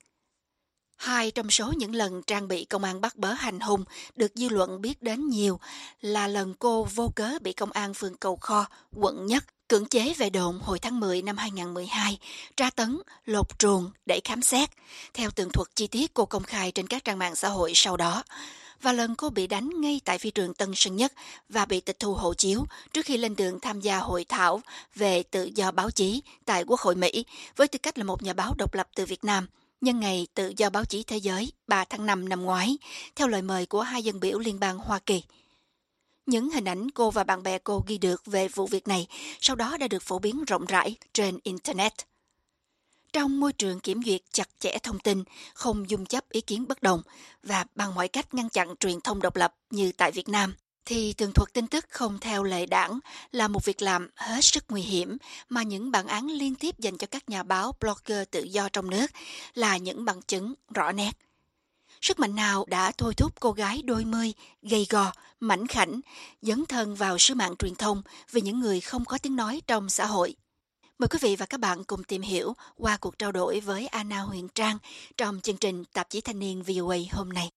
Hai trong số những lần Trang bị công an bắt bớ hành hung được dư luận biết đến nhiều là lần cô vô cớ bị công an phường Cầu Kho, quận Nhất, cưỡng chế về đồn hồi tháng mười năm hai nghìn mười hai, tra tấn, lột truồng để khám xét, theo tường thuật chi tiết cô công khai trên các trang mạng xã hội sau đó. Và lần cô bị đánh ngay tại phi trường Tân Sơn Nhất và bị tịch thu hộ chiếu trước khi lên đường tham gia hội thảo về tự do báo chí tại Quốc hội Mỹ với tư cách là một nhà báo độc lập từ Việt Nam, nhân ngày Tự do báo chí thế giới ba tháng năm năm ngoái, theo lời mời của hai dân biểu liên bang Hoa Kỳ. Những hình ảnh cô và bạn bè cô ghi được về vụ việc này sau đó đã được phổ biến rộng rãi trên Internet. Trong môi trường kiểm duyệt chặt chẽ thông tin, không dung chấp ý kiến bất đồng và bằng mọi cách ngăn chặn truyền thông độc lập như tại Việt Nam, thì tường thuật tin tức không theo lệ đảng là một việc làm hết sức nguy hiểm mà những bản án liên tiếp dành cho các nhà báo, blogger tự do trong nước là những bằng chứng rõ nét. Sức mạnh nào đã thôi thúc cô gái đôi mươi, gầy gò, mảnh khảnh, dấn thân vào sứ mạng truyền thông vì những người không có tiếng nói trong xã hội? Mời quý vị và các bạn cùng tìm hiểu qua cuộc trao đổi với Anna Huyền Trang trong chương trình Tạp chí Thanh niên vê o a hôm nay.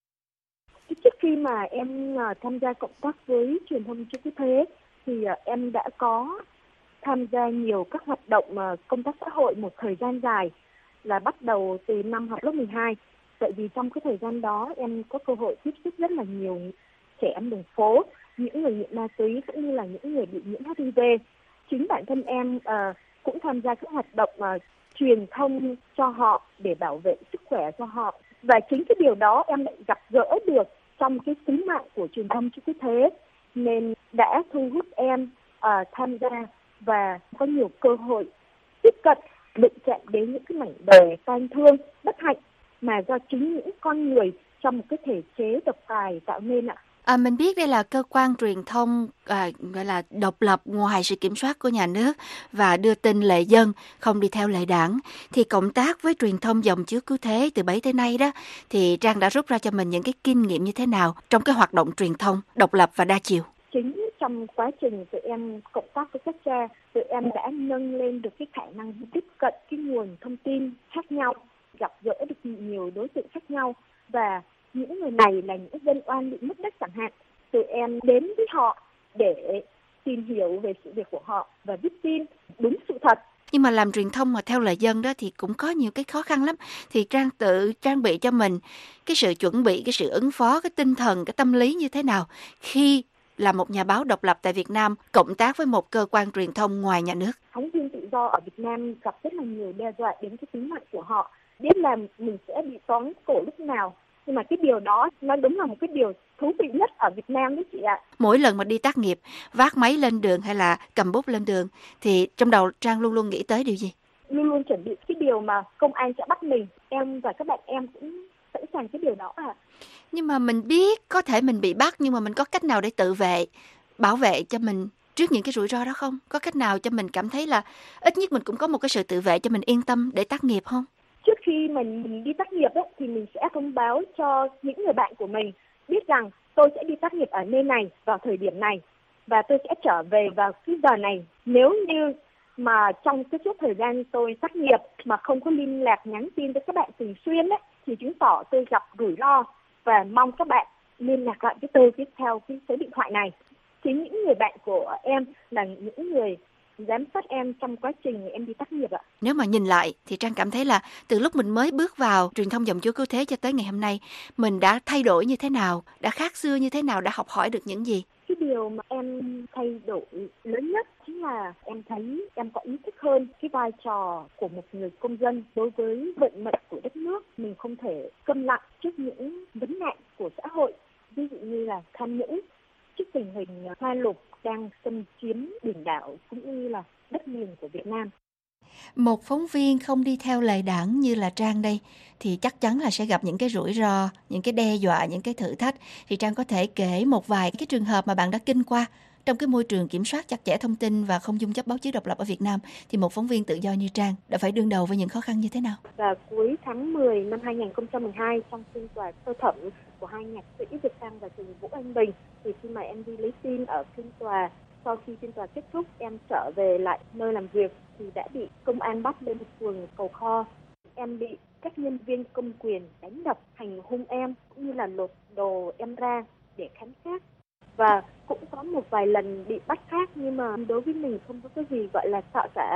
Trước khi mà em tham gia cộng tác với truyền thông cho quốc tế thì em đã có tham gia nhiều các hoạt động công tác xã hội một thời gian dài, là bắt đầu từ năm học lớp mười hai. Tại vì trong cái thời gian đó em có cơ hội tiếp xúc rất là nhiều trẻ em đường phố, những người nghiện ma túy cũng như là những người bị nhiễm hát i vê. Chính bản thân em uh, cũng tham gia các hoạt động uh, truyền thông cho họ để bảo vệ sức khỏe cho họ. Và chính cái điều đó em lại gặp gỡ được trong cái sứ mạng của truyền thông cho quốc tế, nên đã thu hút em uh, tham gia và có nhiều cơ hội tiếp cận, đụng chạm đến những cái mảnh đời tang thương, bất hạnh mà do chính những con người trong một cái thể chế độc tài tạo nên ạ. À, mình biết đây là cơ quan truyền thông à, gọi là độc lập ngoài sự kiểm soát của nhà nước và đưa tin lệ dân, không đi theo lệ đảng. Thì cộng tác với truyền thông dòng chiếu cứu thế từ bấy tới nay đó, thì Trang đã rút ra cho mình những cái kinh nghiệm như thế nào trong cái hoạt động truyền thông độc lập và đa chiều? Chính trong quá trình tụi em cộng tác với các cha, tụi em đã nâng lên được cái khả năng tiếp cận cái nguồn thông tin khác nhau, gặp gỡ được nhiều đối tượng khác nhau, và những người này là những dân oan bị mất đất chẳng hạn. Tụi em đến với họ để tìm hiểu về sự việc của họ và viết tin đúng sự thật. Nhưng mà làm truyền thông mà theo lời dân đó thì cũng có nhiều cái khó khăn lắm. Thì Trang tự trang bị cho mình cái sự chuẩn bị, cái sự ứng phó, cái tinh thần, cái tâm lý như thế nào khi là một nhà báo độc lập tại Việt Nam cộng tác với một cơ quan truyền thông ngoài nhà nước? Phóng viên tự do ở Việt Nam gặp rất là nhiều đe dọa đến cái tính mạng của họ. Biết là mình sẽ bị tóm cổ lúc nào. Nhưng mà cái điều đó nó đúng là một cái điều thú vị nhất ở Việt Nam đấy chị ạ. Mỗi lần mà đi tác nghiệp, vác máy lên đường hay là cầm bút lên đường thì trong đầu Trang luôn luôn nghĩ tới điều gì? Luôn luôn chuẩn bị cái điều mà công an sẽ bắt mình. Em và các bạn em cũng sẵn sàng cái điều đó à. Nhưng mà mình biết có thể mình bị bắt, nhưng mà mình có cách nào để tự vệ, bảo vệ cho mình trước những cái rủi ro đó không? Có cách nào cho mình cảm thấy là ít nhất mình cũng có một cái sự tự vệ cho mình yên tâm để tác nghiệp không? Trước khi mình, mình đi tác nghiệp ấy, thì mình sẽ thông báo cho những người bạn của mình biết rằng tôi sẽ đi tác nghiệp ở nơi này vào thời điểm này và tôi sẽ trở về vào cái giờ này. Nếu như mà trong cái suốt thời gian tôi tác nghiệp mà không có liên lạc nhắn tin với các bạn thường xuyên ấy, thì chứng tỏ tôi gặp rủi ro và mong các bạn liên lạc lại với tôi tiếp theo cái số điện thoại này. Chính những người bạn của em là những người giám sát em trong quá trình em đi tác nghiệp ạ. Nếu mà nhìn lại thì Trang cảm thấy là từ lúc mình mới bước vào truyền thông dòng chúa cứu thế cho tới ngày hôm nay, mình đã thay đổi như thế nào, đã khác xưa như thế nào, đã học hỏi được những gì? Cái điều mà em thay đổi lớn nhất chính là em thấy em có ý thức hơn cái vai trò của một người công dân đối với vận mệnh của đất nước. Mình không thể câm lặng trước những vấn nạn của xã hội, ví dụ như là tham nhũng, trước tình hình hoa lục đang xâm chiếm biển đảo cũng như là đất liền của Việt Nam. Một phóng viên không đi theo lệ đảng như là Trang đây thì chắc chắn là sẽ gặp những cái rủi ro, những cái đe dọa, những cái thử thách. Thì Trang có thể kể một vài cái trường hợp mà bạn đã kinh qua trong cái môi trường kiểm soát chặt chẽ thông tin và không dung chấp báo chí độc lập ở Việt Nam, thì một phóng viên tự do như Trang đã phải đương đầu với những khó khăn như thế nào? Và cuối tháng mười năm hai nghìn không trăm mười hai, trong phiên tòa sơ thẩm của hai nhạc sĩ Việt Sang và Trần Vũ Anh Bình, thì khi mà em đi lấy tin ở phiên tòa, sau khi phiên tòa kết thúc, em trở về lại nơi làm việc thì đã bị công an bắt lên phường Cầu Kho. Em bị các nhân viên công quyền đánh đập, hành hung em cũng như là lột đồ em ra để khám xét. Và cũng có một vài lần bị bắt khác, nhưng mà đối với mình không có cái gì gọi là sợ cả.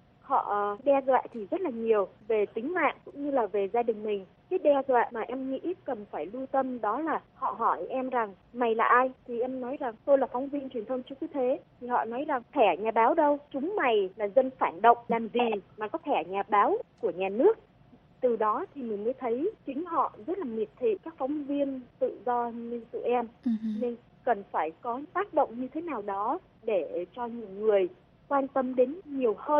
Họ đe dọa thì rất là nhiều về tính mạng cũng như là về gia đình mình. Cái đe dọa mà em nghĩ cần phải lưu tâm đó là họ hỏi em rằng mày là ai? Thì em nói rằng tôi là phóng viên truyền thông chúa cứu thế. Thì họ nói rằng thẻ nhà báo đâu? Chúng mày là dân phản động, làm gì mà có thẻ nhà báo của nhà nước? Từ đó thì mình mới thấy chính họ rất là miệt thị các phóng viên tự do như tụi em. Uh-huh. Nên cần phải có tác động như thế nào đó để cho nhiều người quan tâm đến nhiều hơn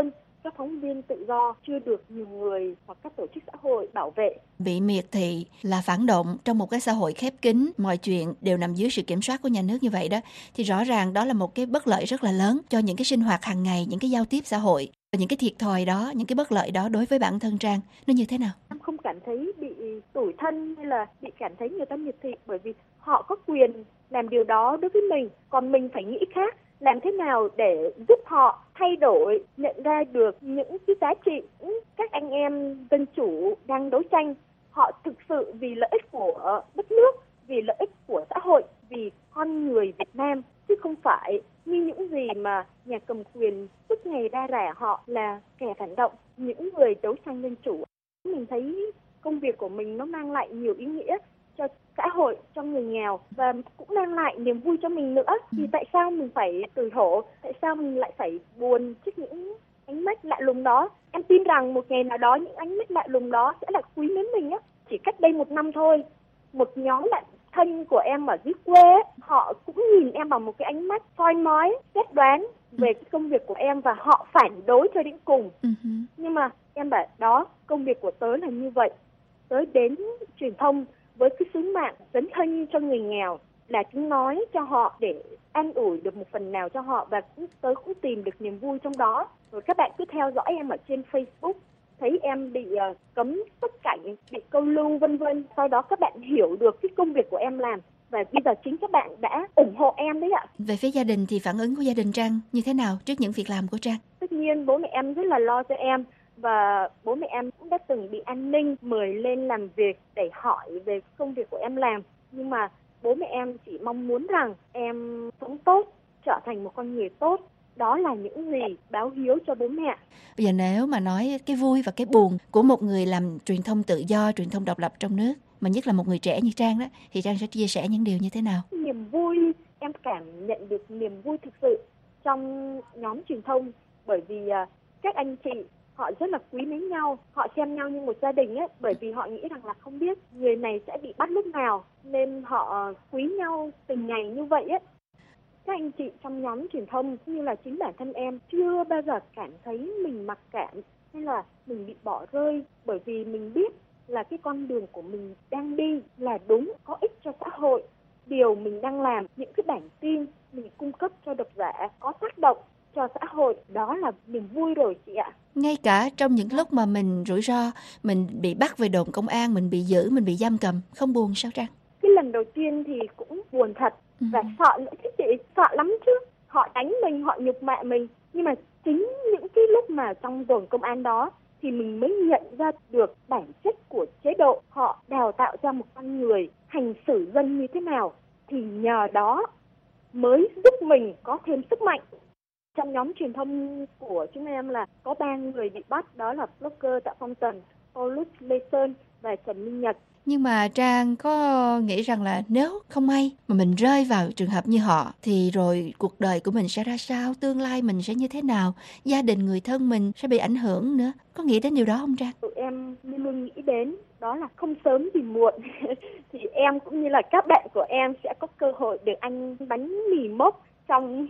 các phóng viên tự do chưa được nhiều người hoặc các tổ chức xã hội bảo vệ. Bị miệt thị là phản động trong một cái xã hội khép kín, mọi chuyện đều nằm dưới sự kiểm soát của nhà nước như vậy đó, thì rõ ràng đó là một cái bất lợi rất là lớn cho những cái sinh hoạt hàng ngày, những cái giao tiếp xã hội. Và những cái thiệt thòi đó, những cái bất lợi đó đối với bản thân Trang, nó như thế nào? Em không cảm thấy bị tủi thân hay là bị cảm thấy người ta miệt thị, bởi vì họ có quyền làm điều đó đối với mình, còn mình phải nghĩ khác. Làm thế nào để giúp họ thay đổi, nhận ra được những cái giá trị các anh em dân chủ đang đấu tranh. Họ thực sự vì lợi ích của đất nước, vì lợi ích của xã hội, vì con người Việt Nam, chứ không phải như những gì mà nhà cầm quyền suốt ngày đa rả họ là kẻ phản động, những người đấu tranh dân chủ. Mình thấy công việc của mình nó mang lại nhiều ý nghĩa cho xã hội, cho người nghèo và cũng mang lại niềm vui cho mình nữa. Thì tại sao mình phải tủi hổ, tại sao mình lại phải buồn trước những ánh mắt lạ lùng đó? Em tin rằng một ngày nào đó những ánh mắt lạ lùng đó sẽ là quý mến mình á. Chỉ cách đây một năm thôi, một nhóm bạn thân của em ở dưới quê, họ cũng nhìn em bằng một cái ánh mắt soi mói, xét đoán về cái công việc của em và họ phản đối cho đến cùng. Uh-huh. Nhưng mà em bảo đó, công việc của tớ là như vậy. Tớ đến truyền thông với cái sứ mạng dấn thân cho người nghèo, là chúng nói cho họ để an ủi được một phần nào cho họ, và tớ cũng tìm được niềm vui trong đó. Rồi các bạn cứ theo dõi em ở trên Facebook, thấy em bị uh, cấm xuất cảnh, bị câu lưu vân vân. Sau đó các bạn hiểu được cái công việc của em làm và bây giờ chính các bạn đã ủng hộ em đấy ạ. Về phía gia đình thì phản ứng của gia đình Trang như thế nào trước những việc làm của Trang? Tất nhiên bố mẹ em rất là lo cho em, và bố mẹ em cũng đã từng bị an ninh mời lên làm việc để hỏi về công việc của em làm. Nhưng mà bố mẹ em chỉ mong muốn rằng em sống tốt, trở thành một con người tốt. Đó là những gì báo hiếu cho bố mẹ. Bây giờ nếu mà nói cái vui và cái buồn của một người làm truyền thông tự do, truyền thông độc lập trong nước, mà nhất là một người trẻ như Trang đó, thì Trang sẽ chia sẻ những điều như thế nào? Niềm vui, em cảm nhận được niềm vui thực sự trong nhóm truyền thông, bởi vì các anh chị họ rất là quý mến nhau, họ xem nhau như một gia đình ấy, bởi vì họ nghĩ rằng là không biết người này sẽ bị bắt lúc nào, nên họ quý nhau từng ngày như vậy ấy. Các anh chị trong nhóm truyền thông như là chính bản thân em chưa bao giờ cảm thấy mình mặc cảm hay là mình bị bỏ rơi, bởi vì mình biết là cái con đường của mình đang đi là đúng, có ích cho xã hội. Điều mình đang làm, những cái bản tin mình cung cấp cho độc giả có tác động cho xã hội, đó là niềm vui rồi chị ạ. Ngay cả trong những lúc mà mình rủi ro, mình bị bắt về đồn công an, mình bị giữ, mình bị giam cầm, không buồn sao Trang? Cái lần đầu tiên thì cũng buồn thật và ừ. sợ nữa chứ chị, sợ lắm chứ. Họ đánh mình, họ nhục mạ mình, nhưng mà chính những cái lúc mà trong đồn công an đó thì mình mới nhận ra được bản chất của chế độ. Họ đào tạo ra một con người hành xử dân như thế nào, thì nhờ đó mới giúp mình có thêm sức mạnh. Trong nhóm truyền thông của chúng em là có ba người bị bắt, đó là blogger Tạ Phong Tần, Paulus Lê Sơn và Trần Minh Nhật. Nhưng mà Trang có nghĩ rằng là nếu không may mà mình rơi vào trường hợp như họ thì rồi cuộc đời của mình sẽ ra sao, tương lai mình sẽ như thế nào, gia đình người thân mình sẽ bị ảnh hưởng nữa. Có nghĩ đến điều đó không Trang? Tụi em luôn luôn nghĩ đến đó là không sớm thì muộn thì em cũng như là các bạn của em sẽ có cơ hội được ăn bánh mì mốc trong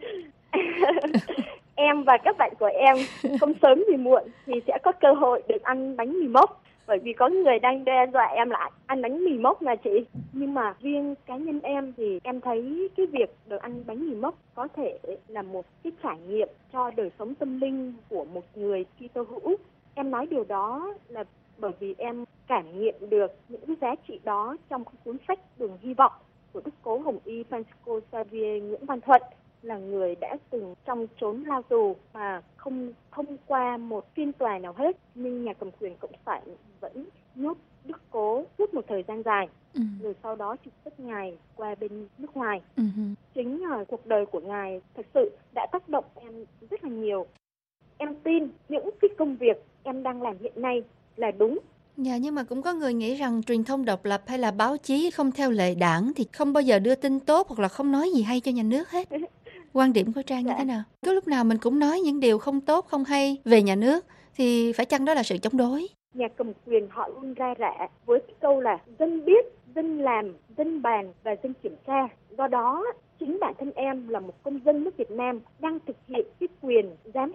em và các bạn của em không sớm thì muộn thì sẽ có cơ hội được ăn bánh mì mốc, bởi vì có người đang đe dọa em là ăn bánh mì mốc mà chị. Nhưng mà riêng cá nhân em thì em thấy cái việc được ăn bánh mì mốc có thể là một cái trải nghiệm cho đời sống tâm linh của một người Kitô hữu. Em nói điều đó là bởi vì em cảm nghiệm được những cái giá trị đó trong cái cuốn sách Đường Hy Vọng của Đức Cố Hồng Y Francisco Xavier Nguyễn Văn Thuận, là người đã từng trong trốn lao tù mà không thông qua một phiên tòa nào hết, nhưng nhà cầm quyền cộng sản vẫn nhốt Đức Cố suốt một thời gian dài, ừ. rồi sau đó trục xuất ngài qua bên nước ngoài. Ừ. Chính là cuộc đời của ngài thật sự đã tác động em rất là nhiều. Em tin những cái công việc em đang làm hiện nay là đúng. Dạ, nhưng mà cũng có người nghĩ rằng truyền thông độc lập hay là báo chí không theo lệ đảng thì không bao giờ đưa tin tốt hoặc là không nói gì hay cho nhà nước hết. Quan điểm của Trang như thế nào? Cứ lúc nào mình cũng nói những điều không tốt, không hay về nhà nước thì phải chăng đó là sự chống đối? Nhà cầm quyền họ luôn ra rạ với cái câu là dân biết, dân làm, dân bàn và dân kiểm tra. Do đó, chính bản thân em là một công dân nước Việt Nam đang thực hiện cái quyền giám sát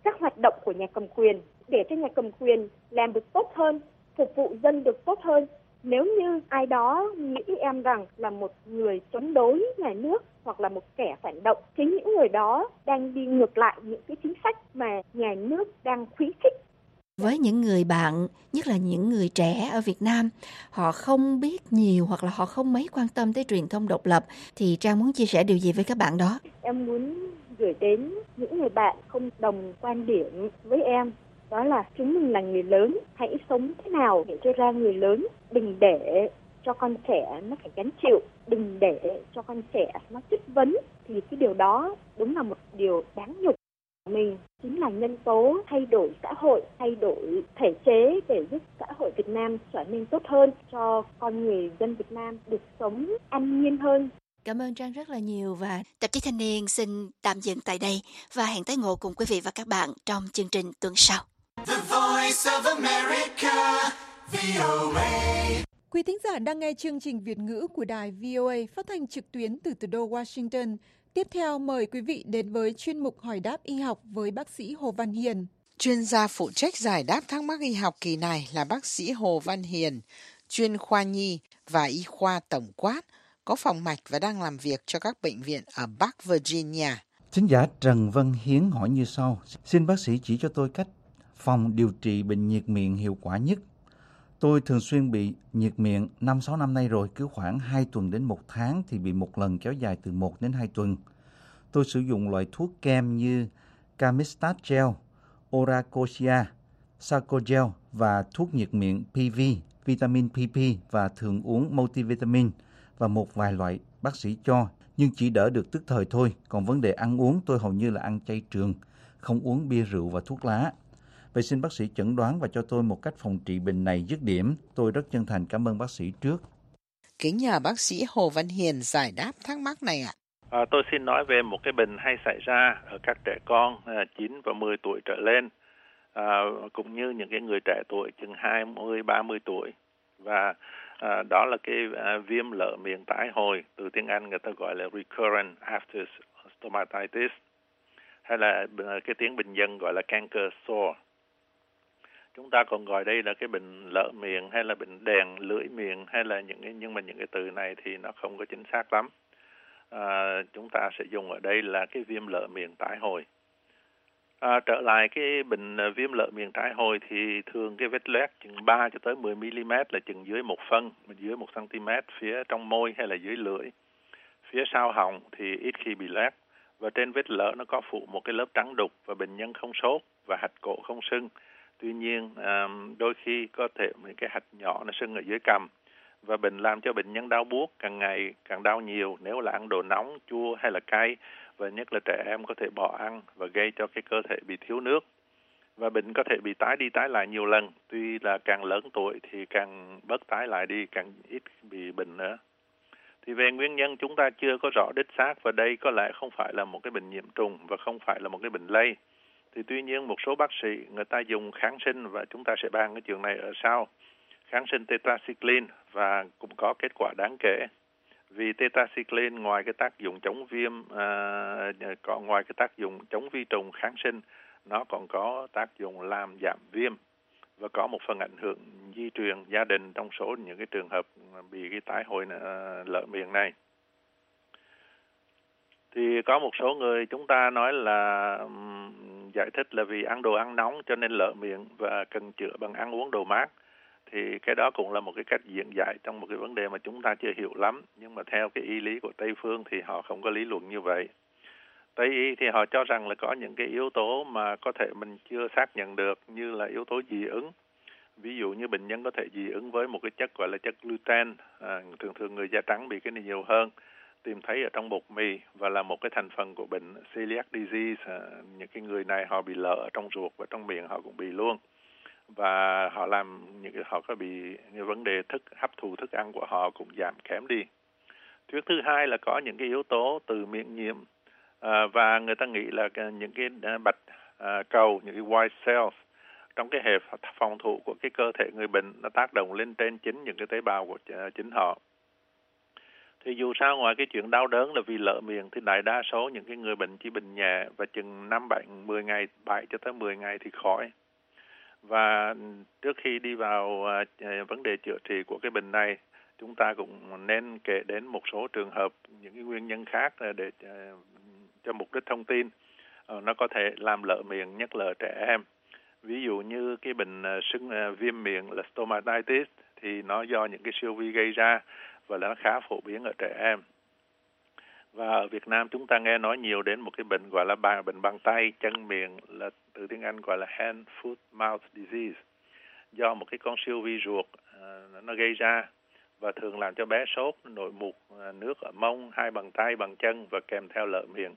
các hoạt động của nhà cầm quyền để cho nhà cầm quyền làm được tốt hơn, phục vụ dân được tốt hơn. Nếu như ai đó nghĩ em rằng là một người chống đối nhà nước hoặc là một kẻ phản động, chính những người đó đang đi ngược lại những cái chính sách mà nhà nước đang khuyến khích. Với những người bạn, nhất là những người trẻ ở Việt Nam, họ không biết nhiều hoặc là họ không mấy quan tâm tới truyền thông độc lập, thì Trang muốn chia sẻ điều gì với các bạn đó? Em muốn gửi đến những người bạn không đồng quan điểm với em, đó là chúng mình là người lớn, hãy sống thế nào để cho ra người lớn, đừng để cho con trẻ nó phải gánh chịu, đừng để cho con trẻ nó chất vấn, thì cái điều đó đúng là một điều đáng nhục. Mình chính là nhân tố thay đổi xã hội, thay đổi thể chế để giúp xã hội Việt Nam trở nên tốt hơn, cho con người dân Việt Nam được sống an nhiên hơn. Cảm ơn Trang rất là nhiều, và Tạp chí Thanh niên xin tạm dừng tại đây và hẹn tái ngộ cùng quý vị và các bạn trong chương trình tuần sau. The Voice of America, vê o a. Quý thính giả đang nghe chương trình Việt ngữ của đài vê o a phát thanh trực tuyến từ thủ đô Washington. Tiếp theo mời quý vị đến với chuyên mục hỏi đáp y học với bác sĩ Hồ Văn Hiền. Chuyên gia phụ trách giải đáp thắc mắc y học kỳ này là bác sĩ Hồ Văn Hiền, chuyên khoa nhi và y khoa tổng quát, có phòng mạch và đang làm việc cho các bệnh viện ở Bắc Virginia. Thính giả Trần Văn Hiến hỏi như sau: xin bác sĩ chỉ cho tôi cách phòng điều trị bệnh nhiệt miệng hiệu quả nhất. Tôi thường xuyên bị nhiệt miệng năm sáu năm nay rồi, cứ khoảng hai tuần đến một tháng thì bị một lần, kéo dài từ một đến hai tuần. Tôi sử dụng loại thuốc kem như Camistat Gel, Oracocia, Sarcogel và thuốc nhiệt miệng pê vê, vitamin pê pê và thường uống multivitamin và một vài loại bác sĩ cho, nhưng chỉ đỡ được tức thời thôi. Còn vấn đề ăn uống, tôi hầu như là ăn chay trường, không uống bia rượu và thuốc lá. Vậy xin bác sĩ chẩn đoán và cho tôi một cách phòng trị bệnh này dứt điểm. Tôi rất chân thành cảm ơn bác sĩ trước. Kính nhờ bác sĩ Hồ Văn Hiền giải đáp thắc mắc này ạ. À, tôi xin nói về một cái bệnh hay xảy ra ở các trẻ con à, chín và mười tuổi trở lên, à, cũng như những cái người trẻ tuổi chừng hai mươi, ba mươi tuổi. Và à, đó là cái à, viêm lở miệng tái hồi, từ tiếng Anh người ta gọi là recurrent after stomatitis, hay là cái tiếng bình dân gọi là canker sore. Chúng ta còn gọi đây là cái bệnh lở miệng hay là bệnh đèn lưỡi miệng, hay là những cái, nhưng mà những cái từ này thì nó không có chính xác lắm. À, chúng ta sẽ dùng ở đây là cái viêm lở miệng tái hồi. À, trở lại cái bệnh viêm lở miệng tái hồi thì thường cái vết loét chừng ba cho tới mười mi-li-mét là chừng dưới một phân, dưới một xăng-ti-mét phía trong môi hay là dưới lưỡi. Phía sau họng thì ít khi bị loét, và trên vết lở nó có phủ một cái lớp trắng đục và bệnh nhân không sốt và hạch cổ không sưng. Tuy nhiên à, đôi khi có thể những cái hạch nhỏ nó sưng ở dưới cằm, và bệnh làm cho bệnh nhân đau buốt, càng ngày càng đau nhiều nếu là ăn đồ nóng, chua hay là cay, và nhất là trẻ em có thể bỏ ăn và gây cho cái cơ thể bị thiếu nước. Và bệnh có thể bị tái đi tái lại nhiều lần, tuy là càng lớn tuổi thì càng bớt tái lại đi, càng ít bị bệnh nữa. Thì về nguyên nhân chúng ta chưa có rõ đích xác, và đây có lẽ không phải là một cái bệnh nhiễm trùng và không phải là một cái bệnh lây. Thì tuy nhiên một số bác sĩ người ta dùng kháng sinh, và chúng ta sẽ bàn cái chuyện này ở sau. Kháng sinh tetracycline, và cũng có kết quả đáng kể. Vì tetracycline ngoài cái tác dụng chống viêm, à, có ngoài cái tác dụng chống vi trùng kháng sinh, nó còn có tác dụng làm giảm viêm và có một phần ảnh hưởng di truyền gia đình trong số những cái trường hợp bị cái tái hồi lở miệng này. Thì có một số người chúng ta nói là um, giải thích là vì ăn đồ ăn nóng cho nên lở miệng và cần chữa bằng ăn uống đồ mát. Thì cái đó cũng là một cái cách diễn giải trong một cái vấn đề mà chúng ta chưa hiểu lắm. Nhưng mà theo cái y lý của Tây Phương thì họ không có lý luận như vậy. Tây y thì họ cho rằng là có những cái yếu tố mà có thể mình chưa xác nhận được, như là yếu tố dị ứng. Ví dụ như bệnh nhân có thể dị ứng với một cái chất gọi là chất gluten, à, thường thường người da trắng bị cái này nhiều hơn, tìm thấy ở trong bột mì và là một cái thành phần của bệnh celiac disease. À, những cái người này họ bị lở ở trong ruột và trong miệng họ cũng bị luôn. Và họ làm những cái họ có bị những vấn đề thức hấp thụ thức ăn của họ cũng giảm kém đi. Thuyết thứ hai là có những cái yếu tố từ miễn nhiễm, à, và người ta nghĩ là những cái bạch à, cầu, những cái white cells trong cái hệ phòng thủ của cái cơ thể người bệnh nó tác động lên trên chính những cái tế bào của chính họ. Thì dù sao ngoài cái chuyện đau đớn là vì lở miệng thì đại đa số những cái người bệnh chỉ bệnh nhẹ và chừng năm bảy mười ngày, bảy cho tới mười ngày thì khỏi. Và trước khi đi vào uh, vấn đề chữa trị của cái bệnh này, chúng ta cũng nên kể đến một số trường hợp những cái nguyên nhân khác để uh, cho mục đích thông tin. Uh, nó có thể làm lở miệng, nhất là ở trẻ em. Ví dụ như cái bệnh uh, sưng uh, viêm miệng là stomatitis thì nó do những cái siêu vi gây ra và nó khá phổ biến ở trẻ em. Và ở Việt Nam chúng ta nghe nói nhiều đến một cái bệnh gọi là bệnh bằng tay, chân miệng, là từ tiếng Anh gọi là hand, foot, mouth disease, do một cái con siêu vi ruột uh, nó gây ra và thường làm cho bé sốt, nổi mụn, uh, nước ở mông, hai bàn tay, bàn chân và kèm theo lở miệng.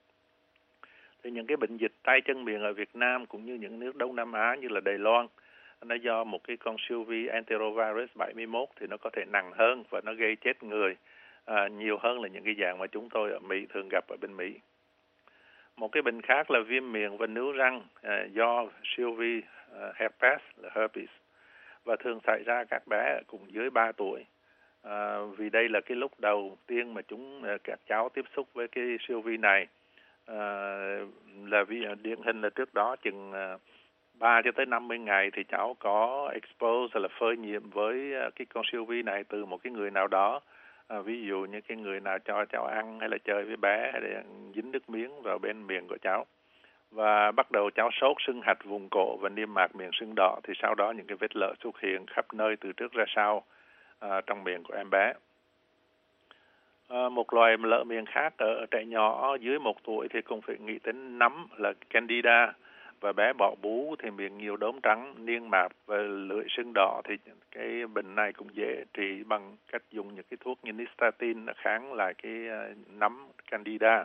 Thì những cái bệnh dịch tay chân miệng ở Việt Nam cũng như những nước Đông Nam Á như là Đài Loan, nó do một cái con siêu vi enterovirus bảy mươi mốt thì nó có thể nặng hơn và nó gây chết người à, nhiều hơn là những cái dạng mà chúng tôi ở Mỹ thường gặp ở bên Mỹ. Một cái bệnh khác là viêm miệng và nướu răng à, do siêu vi à, herpes là herpes và thường xảy ra các bé cũng dưới ba tuổi. À, vì đây là cái lúc đầu tiên mà chúng các cháu tiếp xúc với cái siêu vi này. À, là vì điển hình là trước đó chừng ba cho tới năm mươi ngày thì cháu có expose hay là phơi nhiễm với cái con siêu vi này từ một cái người nào đó. À, ví dụ như cái người nào cho cháu ăn hay là chơi với bé hay là dính nước miếng vào bên miệng của cháu. Và bắt đầu cháu sốt, sưng hạch vùng cổ và niêm mạc miệng sưng đỏ thì sau đó những cái vết lở xuất hiện khắp nơi từ trước ra sau à, trong miệng của em bé. À, một loài lở miệng khác ở trẻ nhỏ dưới một tuổi thì cũng phải nghĩ đến nấm là Candida, và bé bỏ bú thì miệng nhiều đốm trắng, niêm mạc và lưỡi sưng đỏ thì cái bệnh này cũng dễ trị bằng cách dùng những cái thuốc như Nystatin nó kháng lại cái nấm Candida.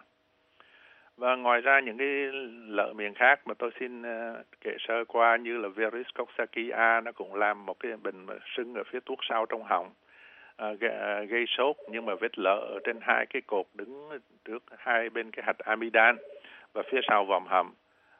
Và ngoài ra những cái lở miệng khác mà tôi xin kể sơ qua như là virus Coxsackie nó cũng làm một cái bệnh sưng ở phía tuốt sau trong họng. À, gây sốt nhưng mà vết lở ở trên hai cái cột đứng trước hai bên cái hạch amidan và phía sau vòm họng.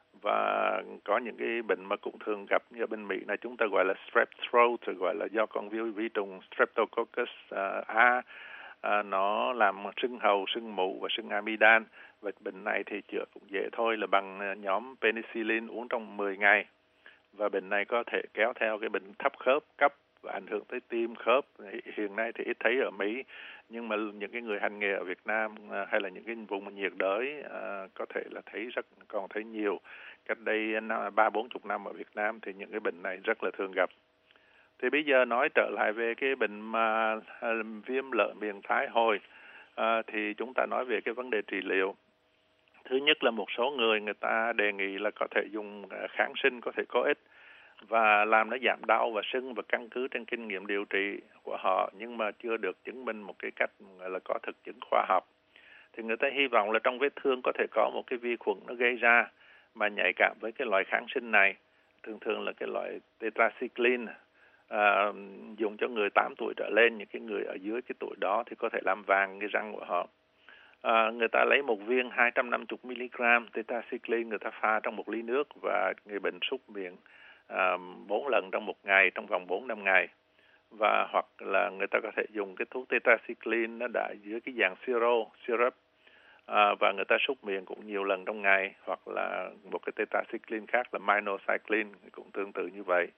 Và có những cái bệnh mà cũng thường gặp như ở bên Mỹ này chúng ta gọi là strep throat, gọi là do con vi, vi trùng Streptococcus uh, A uh, nó làm sưng hầu, sưng mụ và sưng amidan. Và bệnh này thì chữa cũng dễ thôi là bằng nhóm penicillin uống trong mười ngày. Và bệnh này có thể kéo theo cái bệnh thấp khớp cấp và ảnh hưởng tới tim khớp. Hiện nay thì ít thấy ở Mỹ, nhưng mà những cái người hành nghề ở Việt Nam hay là những cái vùng nhiệt đới uh, có thể là thấy rất còn thấy nhiều. Cách đây ba bốn chục năm ở Việt Nam thì những cái bệnh này rất là thường gặp. Thì bây giờ nói trở lại về cái bệnh mà uh, viêm lở miệng thái hồi uh, thì chúng ta nói về cái vấn đề trị liệu. Thứ nhất là một số người người ta đề nghị là có thể dùng uh, kháng sinh có thể có ích và làm nó giảm đau và sưng và căn cứ trên kinh nghiệm điều trị của họ, nhưng mà chưa được chứng minh một cái cách gọi là có thực chứng khoa học. Thì người ta hy vọng là trong vết thương có thể có một cái vi khuẩn nó gây ra mà nhạy cảm với cái loại kháng sinh này, thường thường là cái loại tetracycline, à, dùng cho người tám tuổi trở lên, những cái người ở dưới cái tuổi đó thì có thể làm vàng cái răng của họ. À, người ta lấy một viên hai trăm năm mươi mi-li-gam tetracycline, người ta pha trong một ly nước và người bệnh súc miệng À, bốn lần trong một ngày trong vòng bốn năm ngày. Và hoặc là người ta có thể dùng cái thuốc tetracycline nó đã dưới cái dạng siro, syrup à, và người ta súc miệng cũng nhiều lần trong ngày, hoặc là một cái tetracycline khác là minocycline cũng tương tự như vậy.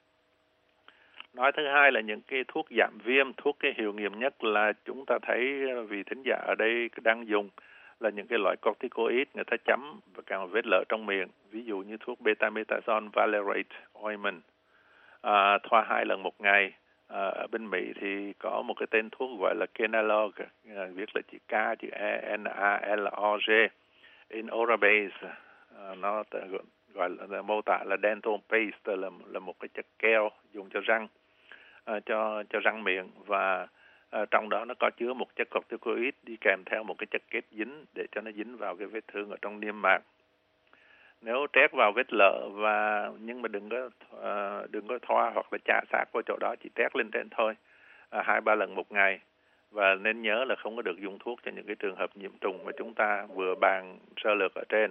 Nói thứ hai là những cái thuốc giảm viêm, thuốc cái hiệu nghiệm nhất là chúng ta thấy vì thính giả ở đây đang dùng là những cái loại corticoid người ta chấm và càng vết lở trong miệng, ví dụ như thuốc betamethasone valerate ointment à, thoa hai lần một ngày. À, ở bên Mỹ thì có một cái tên thuốc gọi là Kenalog, à, viết là chữ K, chữ E, N A L O G, in oral base, à, nó gọi là mô tả là dental paste, là là một cái chất keo dùng cho răng, à, cho cho răng miệng, và À, trong đó nó có chứa một chất corticoid đi kèm theo một cái chất kết dính để cho nó dính vào cái vết thương ở trong niêm mạc. Nếu trét vào vết lở và nhưng mà đừng có uh, đừng có thoa hoặc là chà sát vào chỗ đó, chỉ trét lên trên thôi, à, hai ba lần một ngày. Và nên nhớ là không có được dùng thuốc cho những cái trường hợp nhiễm trùng mà chúng ta vừa bàn sơ lược ở trên.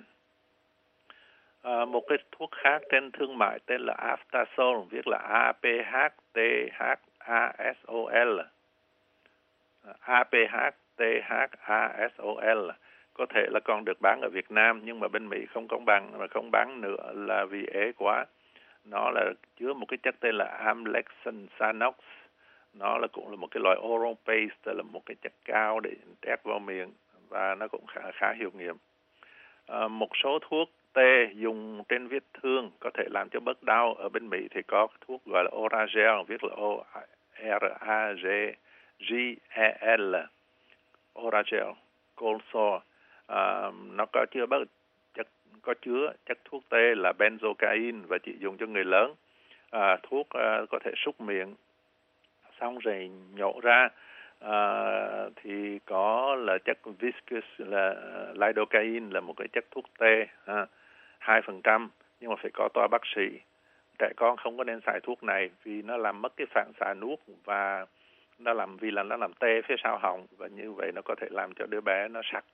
À, một cái thuốc khác trên thương mại tên là Aftasol, viết là A P H T H A S O L. A P H T H A S O L, có thể là còn được bán ở Việt Nam nhưng mà bên Mỹ không công bằng và không bán nữa là vì ế quá. Nó là chứa một cái chất tên là Amlexan-Xanox. Nó là cũng là một cái loại oral paste, là một cái chất cao để trét vào miệng và nó cũng khá khá hiệu nghiệm. À, một số thuốc tê dùng trên vết thương có thể làm cho bớt đau. Ở bên Mỹ thì có thuốc gọi là Oragel, viết là O R A G E L, Oragel, cold sore. À, nó có chứa bớt chất có chứa chất thuốc tê là benzocaine và chỉ dùng cho người lớn. À, thuốc à, có thể súc miệng xong rồi nhổ ra. À, thì có là chất viscous là lidocaine, là một cái chất thuốc tê à, hai phần trăm, nhưng mà phải có toa bác sĩ. Trẻ con không có nên xài thuốc này vì nó làm mất cái phản xạ nuốt và nó làm vì là nó làm tê phía sau họng và như vậy nó có thể làm cho đứa bé nó sặc.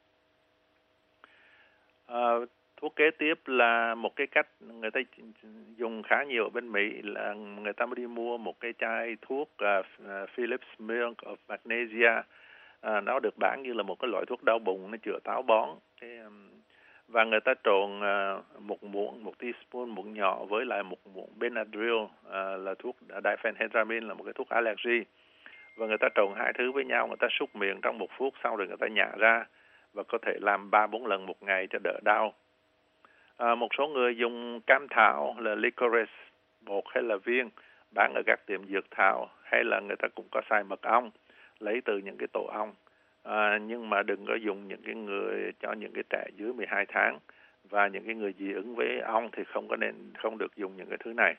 À, thuốc kế tiếp là một cái cách người ta dùng khá nhiều ở bên Mỹ là người ta mới đi mua một cái chai thuốc uh, Philips Milk of Magnesia. Uh, nó được bán như là một cái loại thuốc đau bụng, nó chữa táo bón. Cái, um, và người ta trộn uh, một muỗng, một teaspoon muỗng nhỏ với lại một muỗng Benadryl uh, là thuốc diphenhydramine, là một cái thuốc allergy. Và người ta trộn hai thứ với nhau, người ta súc miệng trong một phút, sau rồi người ta nhả ra và có thể làm ba bốn lần một ngày cho đỡ đau. À, một số người dùng cam thảo là licorice, bột hay là viên bán ở các tiệm dược thảo, hay là người ta cũng có xài mật ong lấy từ những cái tổ ong. À, nhưng mà đừng có dùng những cái người cho những cái trẻ dưới mười hai tháng và những cái người dị ứng với ong thì không có nên không được dùng những cái thứ này.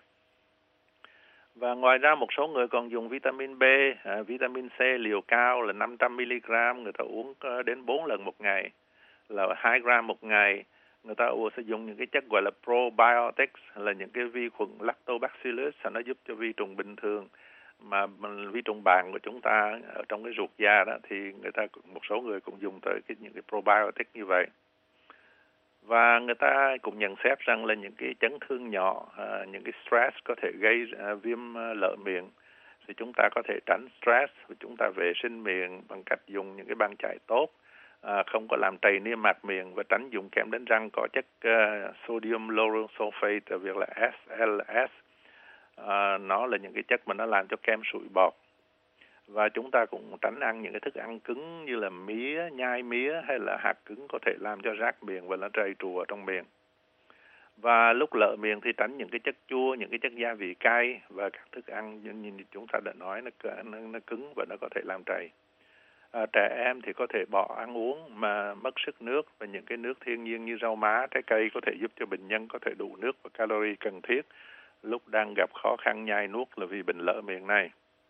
Và ngoài ra một số người còn dùng vitamin B, à, vitamin C liều cao là năm trăm mi-li-gam, người ta uống đến bốn lần một ngày, là hai gram một ngày. Người ta sẽ dùng những cái chất gọi là probiotics, là những cái vi khuẩn lactobacillus, nó giúp cho vi trùng bình thường mà vi trùng bạn của chúng ta ở trong cái ruột da đó, thì người ta một số người cũng dùng tới cái, những cái probiotics như vậy. Và người ta cũng nhận xét rằng là những cái chấn thương nhỏ, à, những cái stress có thể gây à, viêm lở miệng, thì chúng ta có thể tránh stress và chúng ta vệ sinh miệng bằng cách dùng những cái băng chải tốt. À, không có làm trầy niêm mạc miệng và tránh dùng kem đánh răng có chất uh, sodium lauryl sulfate, việc là S L S. À, nó là những cái chất mà nó làm cho kem sụi bọt. Và chúng ta cũng tránh ăn những cái thức ăn cứng như là mía, nhai mía hay là hạt cứng có thể làm cho rát miệng và nó trầy trùa trong miệng. Và lúc lợ miệng thì tránh những cái chất chua, những cái chất gia vị cay và các thức ăn như, như chúng ta đã nói nó, nó, nó cứng và nó có thể làm trầy. À, trẻ em thì có thể bỏ ăn uống mà mất sức nước, và những cái nước thiên nhiên như rau má, trái cây có thể giúp cho bệnh nhân có thể đủ nước và calorie cần thiết lúc đang gặp khó khăn nhai nuốt là vì bệnh lở miệng này.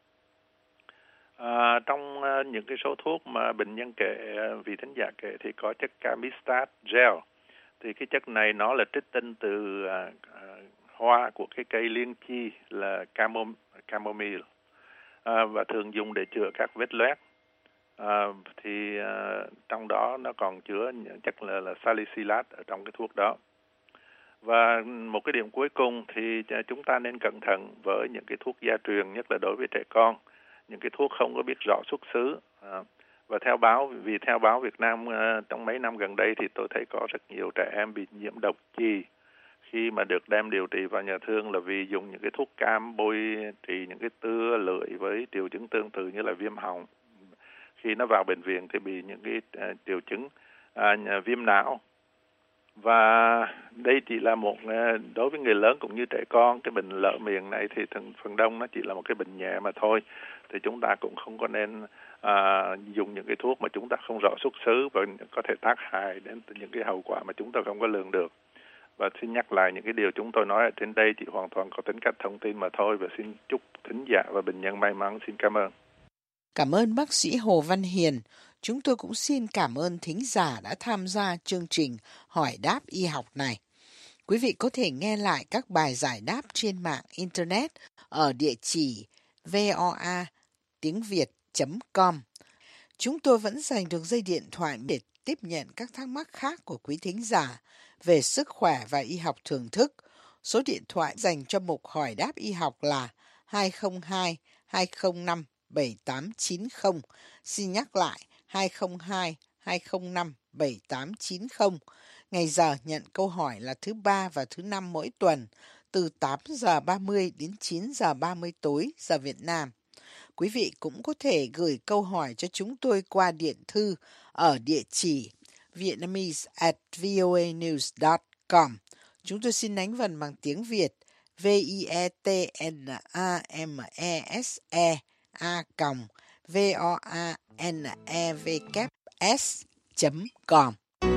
À, trong uh, những cái số thuốc mà bệnh nhân kể, uh, vị thính giả kể thì có chất Camistat gel. Thì cái chất này nó là trích tinh từ uh, uh, hoa của cái cây liên chi là camom, chamomile, à, và thường dùng để chữa các vết loét. À, thì uh, trong đó nó còn chứa những chất là, là salicylate ở trong cái thuốc đó. Và một cái điểm cuối cùng thì chúng ta nên cẩn thận với những cái thuốc gia truyền, nhất là đối với trẻ con, những cái thuốc không có biết rõ xuất xứ. À, và theo báo, vì theo báo Việt Nam uh, trong mấy năm gần đây thì tôi thấy có rất nhiều trẻ em bị nhiễm độc chì khi mà được đem điều trị vào nhà thương, là vì dùng những cái thuốc cam bôi trị những cái tưa lưỡi với triệu chứng tương tự như là viêm họng. Khi nó vào bệnh viện thì bị những cái uh, triệu chứng uh, viêm não. Và đây chỉ là một, uh, đối với người lớn cũng như trẻ con, cái bệnh lở miệng này thì phần, phần đông nó chỉ là một cái bệnh nhẹ mà thôi. Thì chúng ta cũng không có nên uh, dùng những cái thuốc mà chúng ta không rõ xuất xứ và có thể tác hại đến những cái hậu quả mà chúng ta không có lường được. Và xin nhắc lại những cái điều chúng tôi nói ở trên đây chỉ hoàn toàn có tính cách thông tin mà thôi, và xin chúc thính giả và bệnh nhân may mắn. Xin cảm ơn. Cảm ơn bác sĩ Hồ Văn Hiền. Chúng tôi cũng xin cảm ơn thính giả đã tham gia chương trình Hỏi đáp y học này. Quý vị có thể nghe lại các bài giải đáp trên mạng Internet ở địa chỉ voa tiếng việt chấm com. Chúng tôi vẫn dành được dây điện thoại để tiếp nhận các thắc mắc khác của quý thính giả về sức khỏe và y học thường thức. Số điện thoại dành cho mục Hỏi đáp y học là hai không hai hai không năm bảy tám chín không. Xin nhắc lại hai không hai hai không năm bảy tám chín không. Ngày giờ nhận câu hỏi là thứ ba và thứ năm mỗi tuần, từ tám giờ ba mươi đến chín giờ ba mươi tối giờ Việt Nam. Quý vị cũng có thể gửi câu hỏi cho chúng tôi qua điện thư ở địa chỉ vietnamese at voanews dot com. Chúng tôi xin đánh vần bằng tiếng Việt v i e t n a m e s e a v o a n e w s chấm com.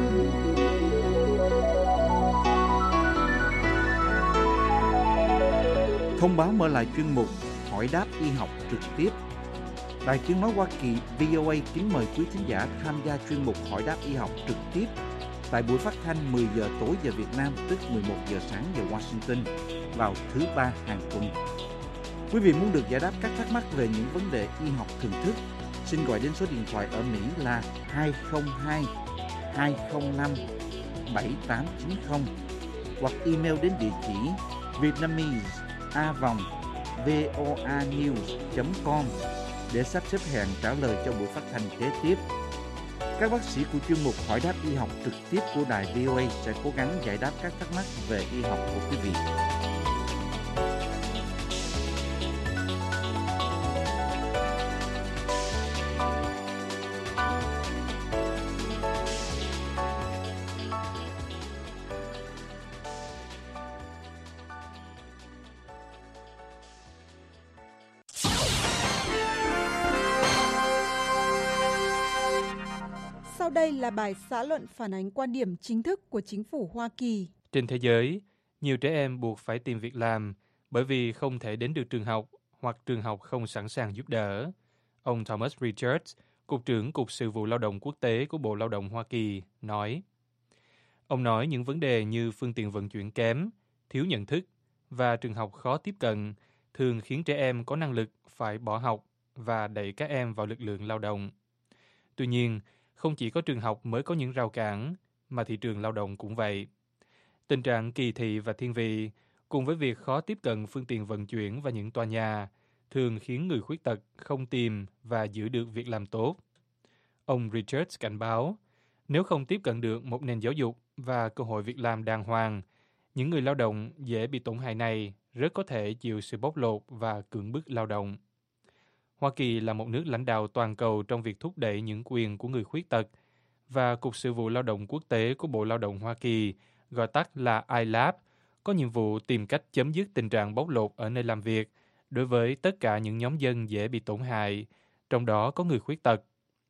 Thông báo mở lại chuyên mục Hỏi đáp y học trực tiếp. Đài Tiếng nói Hoa Kỳ vê o a kính mời quý thính giả tham gia chuyên mục Hỏi đáp y học trực tiếp tại buổi phát thanh mười giờ tối giờ Việt Nam, tức mười một giờ sáng giờ Washington, vào thứ ba hàng tuần. Quý vị muốn được giải đáp các thắc mắc về những vấn đề y học thường thức, xin gọi đến số điện thoại ở Mỹ là hai không hai hai không năm bảy tám chín không hoặc email đến địa chỉ vietnamese a vòng voanews chấm com để sắp xếp hẹn trả lời cho buổi phát thanh kế tiếp. Các bác sĩ của chuyên mục Hỏi đáp y học trực tiếp của đài vê o a sẽ cố gắng giải đáp các thắc mắc về y học của quý vị. Sau đây là bài xã luận phản ánh quan điểm chính thức của chính phủ Hoa Kỳ. Trên thế giới, nhiều trẻ em buộc phải tìm việc làm bởi vì không thể đến được trường học hoặc trường học không sẵn sàng giúp đỡ. Ông Thomas Richards, Cục trưởng Cục Sự vụ Lao động Quốc tế của Bộ Lao động Hoa Kỳ, nói. Ông nói những vấn đề như phương tiện vận chuyển kém, thiếu nhận thức và trường học khó tiếp cận thường khiến trẻ em có năng lực phải bỏ học và đẩy các em vào lực lượng lao động. Tuy nhiên, không chỉ có trường học mới có những rào cản, mà thị trường lao động cũng vậy. Tình trạng kỳ thị và thiên vị, cùng với việc khó tiếp cận phương tiện vận chuyển và những tòa nhà, thường khiến người khuyết tật không tìm và giữ được việc làm tốt. Ông Richards cảnh báo, nếu không tiếp cận được một nền giáo dục và cơ hội việc làm đàng hoàng, những người lao động dễ bị tổn hại này rất có thể chịu sự bóc lột và cưỡng bức lao động. Hoa Kỳ là một nước lãnh đạo toàn cầu trong việc thúc đẩy những quyền của người khuyết tật, và Cục Sự vụ Lao động Quốc tế của Bộ Lao động Hoa Kỳ, gọi tắt là i lab, có nhiệm vụ tìm cách chấm dứt tình trạng bóc lột ở nơi làm việc đối với tất cả những nhóm dân dễ bị tổn hại, trong đó có người khuyết tật.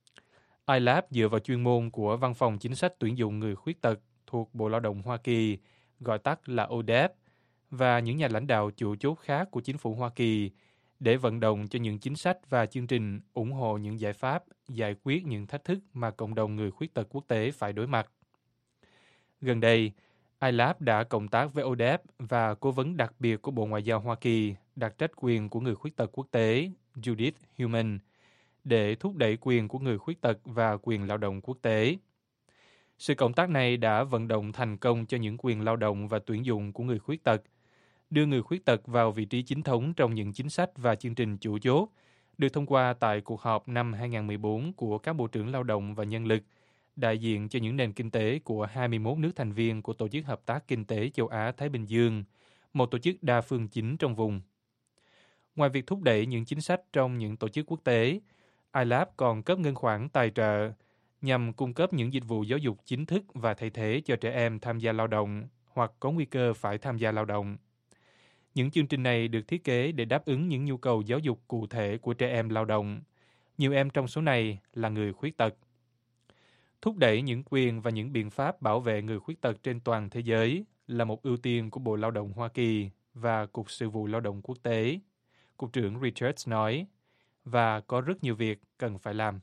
i lab dựa vào chuyên môn của Văn phòng Chính sách Tuyển dụng Người Khuyết tật thuộc Bộ Lao động Hoa Kỳ, gọi tắt là o đê e pê, và những nhà lãnh đạo chủ chốt khác của chính phủ Hoa Kỳ để vận động cho những chính sách và chương trình ủng hộ những giải pháp giải quyết những thách thức mà cộng đồng người khuyết tật quốc tế phải đối mặt. Gần đây, i lab đã cộng tác với o đê e pê và cố vấn đặc biệt của Bộ Ngoại giao Hoa Kỳ đặc trách quyền của người khuyết tật quốc tế Judith Heumann để thúc đẩy quyền của người khuyết tật và quyền lao động quốc tế. Sự cộng tác này đã vận động thành công cho những quyền lao động và tuyển dụng của người khuyết tật, đưa người khuyết tật vào vị trí chính thống trong những chính sách và chương trình chủ chốt, được thông qua tại cuộc họp năm hai không một bốn của các Bộ trưởng Lao động và Nhân lực, đại diện cho những nền kinh tế của hai mươi mốt nước thành viên của Tổ chức Hợp tác Kinh tế Châu Á-Thái Bình Dương, một tổ chức đa phương chính trong vùng. Ngoài việc thúc đẩy những chính sách trong những tổ chức quốc tế, i lab còn cấp ngân khoản tài trợ nhằm cung cấp những dịch vụ giáo dục chính thức và thay thế cho trẻ em tham gia lao động hoặc có nguy cơ phải tham gia lao động. Những chương trình này được thiết kế để đáp ứng những nhu cầu giáo dục cụ thể của trẻ em lao động. Nhiều em trong số này là người khuyết tật. Thúc đẩy những quyền và những biện pháp bảo vệ người khuyết tật trên toàn thế giới là một ưu tiên của Bộ Lao động Hoa Kỳ và Cục Sự vụ Lao động Quốc tế, Cục trưởng Richards nói, và có rất nhiều việc cần phải làm.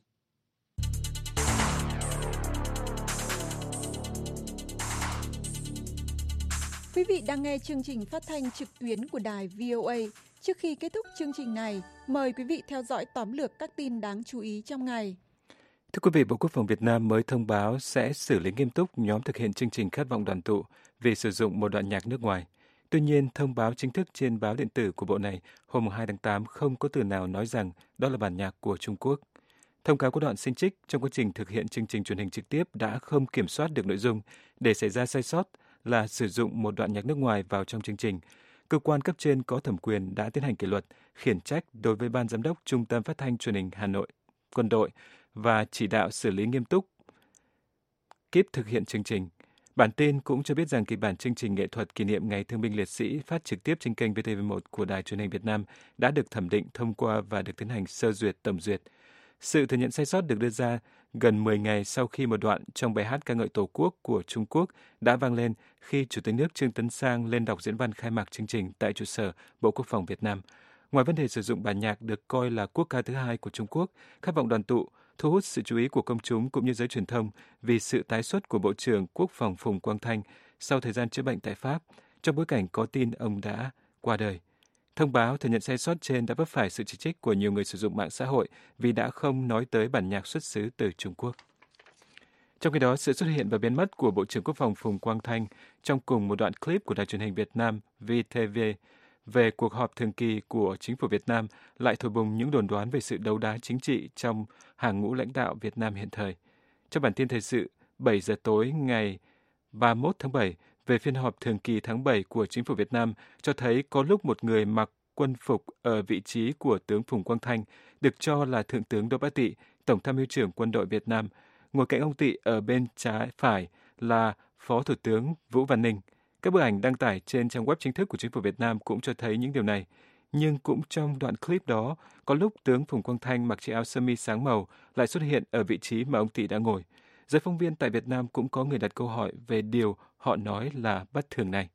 Quý vị đang nghe chương trình phát thanh trực tuyến của đài vê o a. Trước khi kết thúc chương trình này, mời quý vị theo dõi tóm lược các tin đáng chú ý trong ngày. Thưa quý vị, Bộ Quốc phòng Việt Nam mới thông báo sẽ xử lý nghiêm túc nhóm thực hiện chương trình Khát vọng đoàn tụ vì sử dụng một đoạn nhạc nước ngoài. Tuy nhiên, thông báo chính thức trên báo điện tử của bộ này hôm hai tháng tám không có từ nào nói rằng đó là bản nhạc của Trung Quốc. Thông cáo có đoạn xin trích trong quá trình thực hiện chương trình truyền hình trực tiếp đã không kiểm soát được nội dung để xảy ra sai sót là sử dụng một đoạn nhạc nước ngoài vào trong chương trình. Cơ quan cấp trên có thẩm quyền đã tiến hành kỷ luật, khiển trách đối với Ban Giám đốc Trung tâm Phát thanh Truyền hình Hà Nội, Quân đội và chỉ đạo xử lý nghiêm túc kíp thực hiện chương trình. Bản tin cũng cho biết rằng kịch bản chương trình nghệ thuật kỷ niệm Ngày Thương binh Liệt sĩ phát trực tiếp trên kênh vê tê vê một của Đài Truyền hình Việt Nam đã được thẩm định, thông qua và được tiến hành sơ duyệt, tổng duyệt. Sự thừa nhận sai sót được đưa ra gần mười ngày sau khi một đoạn trong bài hát ca ngợi Tổ quốc của Trung Quốc đã vang lên khi Chủ tịch nước Trương Tấn Sang lên đọc diễn văn khai mạc chương trình tại trụ sở Bộ Quốc phòng Việt Nam. Ngoài vấn đề sử dụng bản nhạc được coi là quốc ca thứ hai của Trung Quốc, Khát vọng đoàn tụ thu hút sự chú ý của công chúng cũng như giới truyền thông vì sự tái xuất của Bộ trưởng Quốc phòng Phùng Quang Thanh sau thời gian chữa bệnh tại Pháp, trong bối cảnh có tin ông đã qua đời. Thông báo thừa nhận sai sót trên đã vấp phải sự chỉ trích của nhiều người sử dụng mạng xã hội vì đã không nói tới bản nhạc xuất xứ từ Trung Quốc. Trong khi đó, sự xuất hiện và biến mất của Bộ trưởng Quốc phòng Phùng Quang Thanh trong cùng một đoạn clip của Đài Truyền hình Việt Nam vê tê vê về cuộc họp thường kỳ của chính phủ Việt Nam lại thổi bùng những đồn đoán về sự đấu đá chính trị trong hàng ngũ lãnh đạo Việt Nam hiện thời. Trong bản tin thời sự bảy giờ tối ngày ba mươi mốt tháng bảy về phiên họp thường kỳ tháng bảy của chính phủ Việt Nam cho thấy có lúc một người mặc quân phục ở vị trí của tướng Phùng Quang Thanh được cho là Thượng tướng Đỗ Bá Tị, Tổng tham mưu trưởng Quân đội Việt Nam. Ngồi cạnh ông Tị ở bên trái phải là Phó Thủ tướng Vũ Văn Ninh. Các bức ảnh đăng tải trên trang web chính thức của chính phủ Việt Nam cũng cho thấy những điều này. Nhưng cũng trong đoạn clip đó, có lúc tướng Phùng Quang Thanh mặc chiếc áo sơ mi sáng màu lại xuất hiện ở vị trí mà ông Tị đã ngồi. Giới phóng viên tại Việt Nam cũng có người đặt câu hỏi về điều họ nói là bất thường này.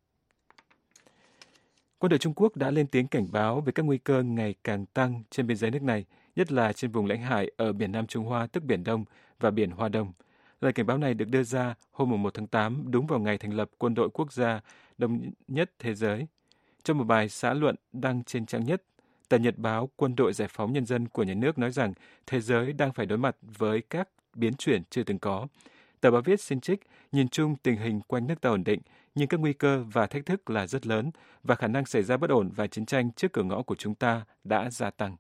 Quân đội Trung Quốc đã lên tiếng cảnh báo về các nguy cơ ngày càng tăng trên biên giới nước này, nhất là trên vùng lãnh hải ở biển Nam Trung Hoa, tức Biển Đông và Biển Hoa Đông. Lời cảnh báo này được đưa ra hôm một tháng tám, đúng vào ngày thành lập Quân đội Quốc gia đông nhất thế giới. Trong một bài xã luận đăng trên trang nhất, tờ Nhật báo Quân đội Giải phóng Nhân dân của nhà nước nói rằng thế giới đang phải đối mặt với các biến chuyển chưa từng có. Tờ báo viết xin trích, nhìn chung tình hình quanh nước ta ổn định, nhưng các nguy cơ và thách thức là rất lớn và khả năng xảy ra bất ổn và chiến tranh trước cửa ngõ của chúng ta đã gia tăng.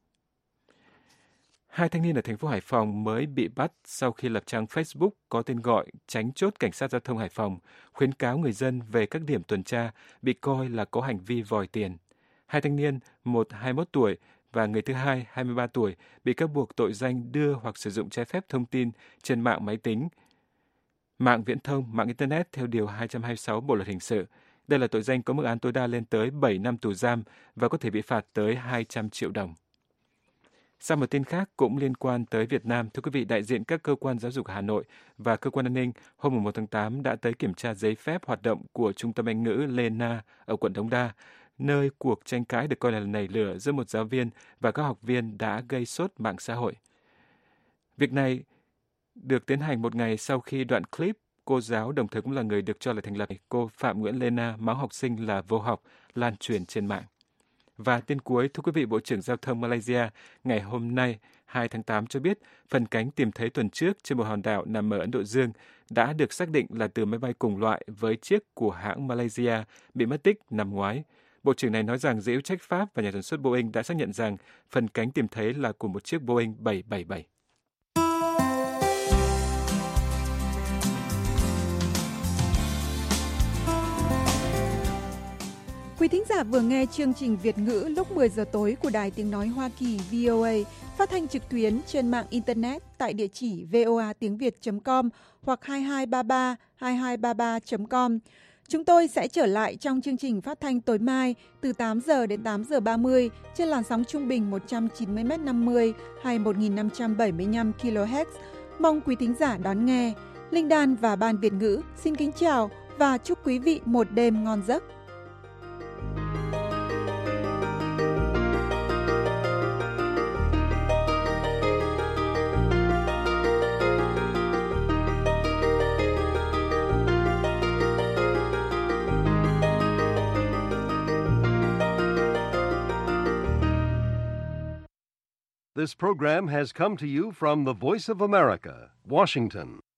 Hai thanh niên ở thành phố Hải Phòng mới bị bắt sau khi lập trang Facebook có tên gọi Tránh chốt Cảnh sát Giao thông Hải Phòng, khuyến cáo người dân về các điểm tuần tra bị coi là có hành vi vòi tiền. Hai thanh niên, một hai mươi mốt tuổi và người thứ hai hai mươi ba tuổi, bị cáo buộc tội danh đưa hoặc sử dụng trái phép thông tin trên mạng máy tính, mạng viễn thông, mạng Internet theo Điều hai trăm hai mươi sáu Bộ Luật Hình sự. Đây là tội danh có mức án tối đa lên tới bảy năm tù giam và có thể bị phạt tới hai trăm triệu đồng. Sau một tin khác cũng liên quan tới Việt Nam, thưa quý vị, đại diện các cơ quan giáo dục Hà Nội và cơ quan an ninh hôm một tháng tám đã tới kiểm tra giấy phép hoạt động của Trung tâm Anh ngữ Lena ở quận Đống Đa, nơi cuộc tranh cãi được coi là nảy lửa giữa một giáo viên và các học viên đã gây sốt mạng xã hội. Việc này được tiến hành một ngày sau khi đoạn clip cô giáo đồng thời cũng là người được cho là thành lập cô Phạm Nguyễn Lena mắng học sinh là vô học lan truyền trên mạng. Và tin cuối, thưa quý vị, Bộ trưởng Giao thông Malaysia ngày hôm nay hai tháng tám cho biết phần cánh tìm thấy tuần trước trên một hòn đảo nằm ở Ấn Độ Dương đã được xác định là từ máy bay cùng loại với chiếc của hãng Malaysia bị mất tích năm ngoái. Bộ trưởng này nói rằng giới hữu trách Pháp và nhà sản xuất Boeing đã xác nhận rằng phần cánh tìm thấy là của một chiếc Boeing bảy bảy bảy. Quý thính giả vừa nghe chương trình Việt ngữ lúc mười giờ tối của Đài Tiếng Nói Hoa Kỳ vê o a, phát thanh trực tuyến trên mạng Internet tại địa chỉ voa tiếng việt chấm com hoặc hai hai ba ba hai hai ba ba chấm com. Chúng tôi sẽ trở lại trong chương trình phát thanh tối mai từ tám giờ đến tám giờ ba mươi trên làn sóng trung bình một trăm chín mươi mét năm mươi hay một nghìn năm trăm bảy mươi lăm ki lô héc. Mong quý thính giả đón nghe. Linh Đan và Ban Việt ngữ xin kính chào và chúc quý vị một đêm ngon giấc. This program has come to you from the Voice of America, Washington.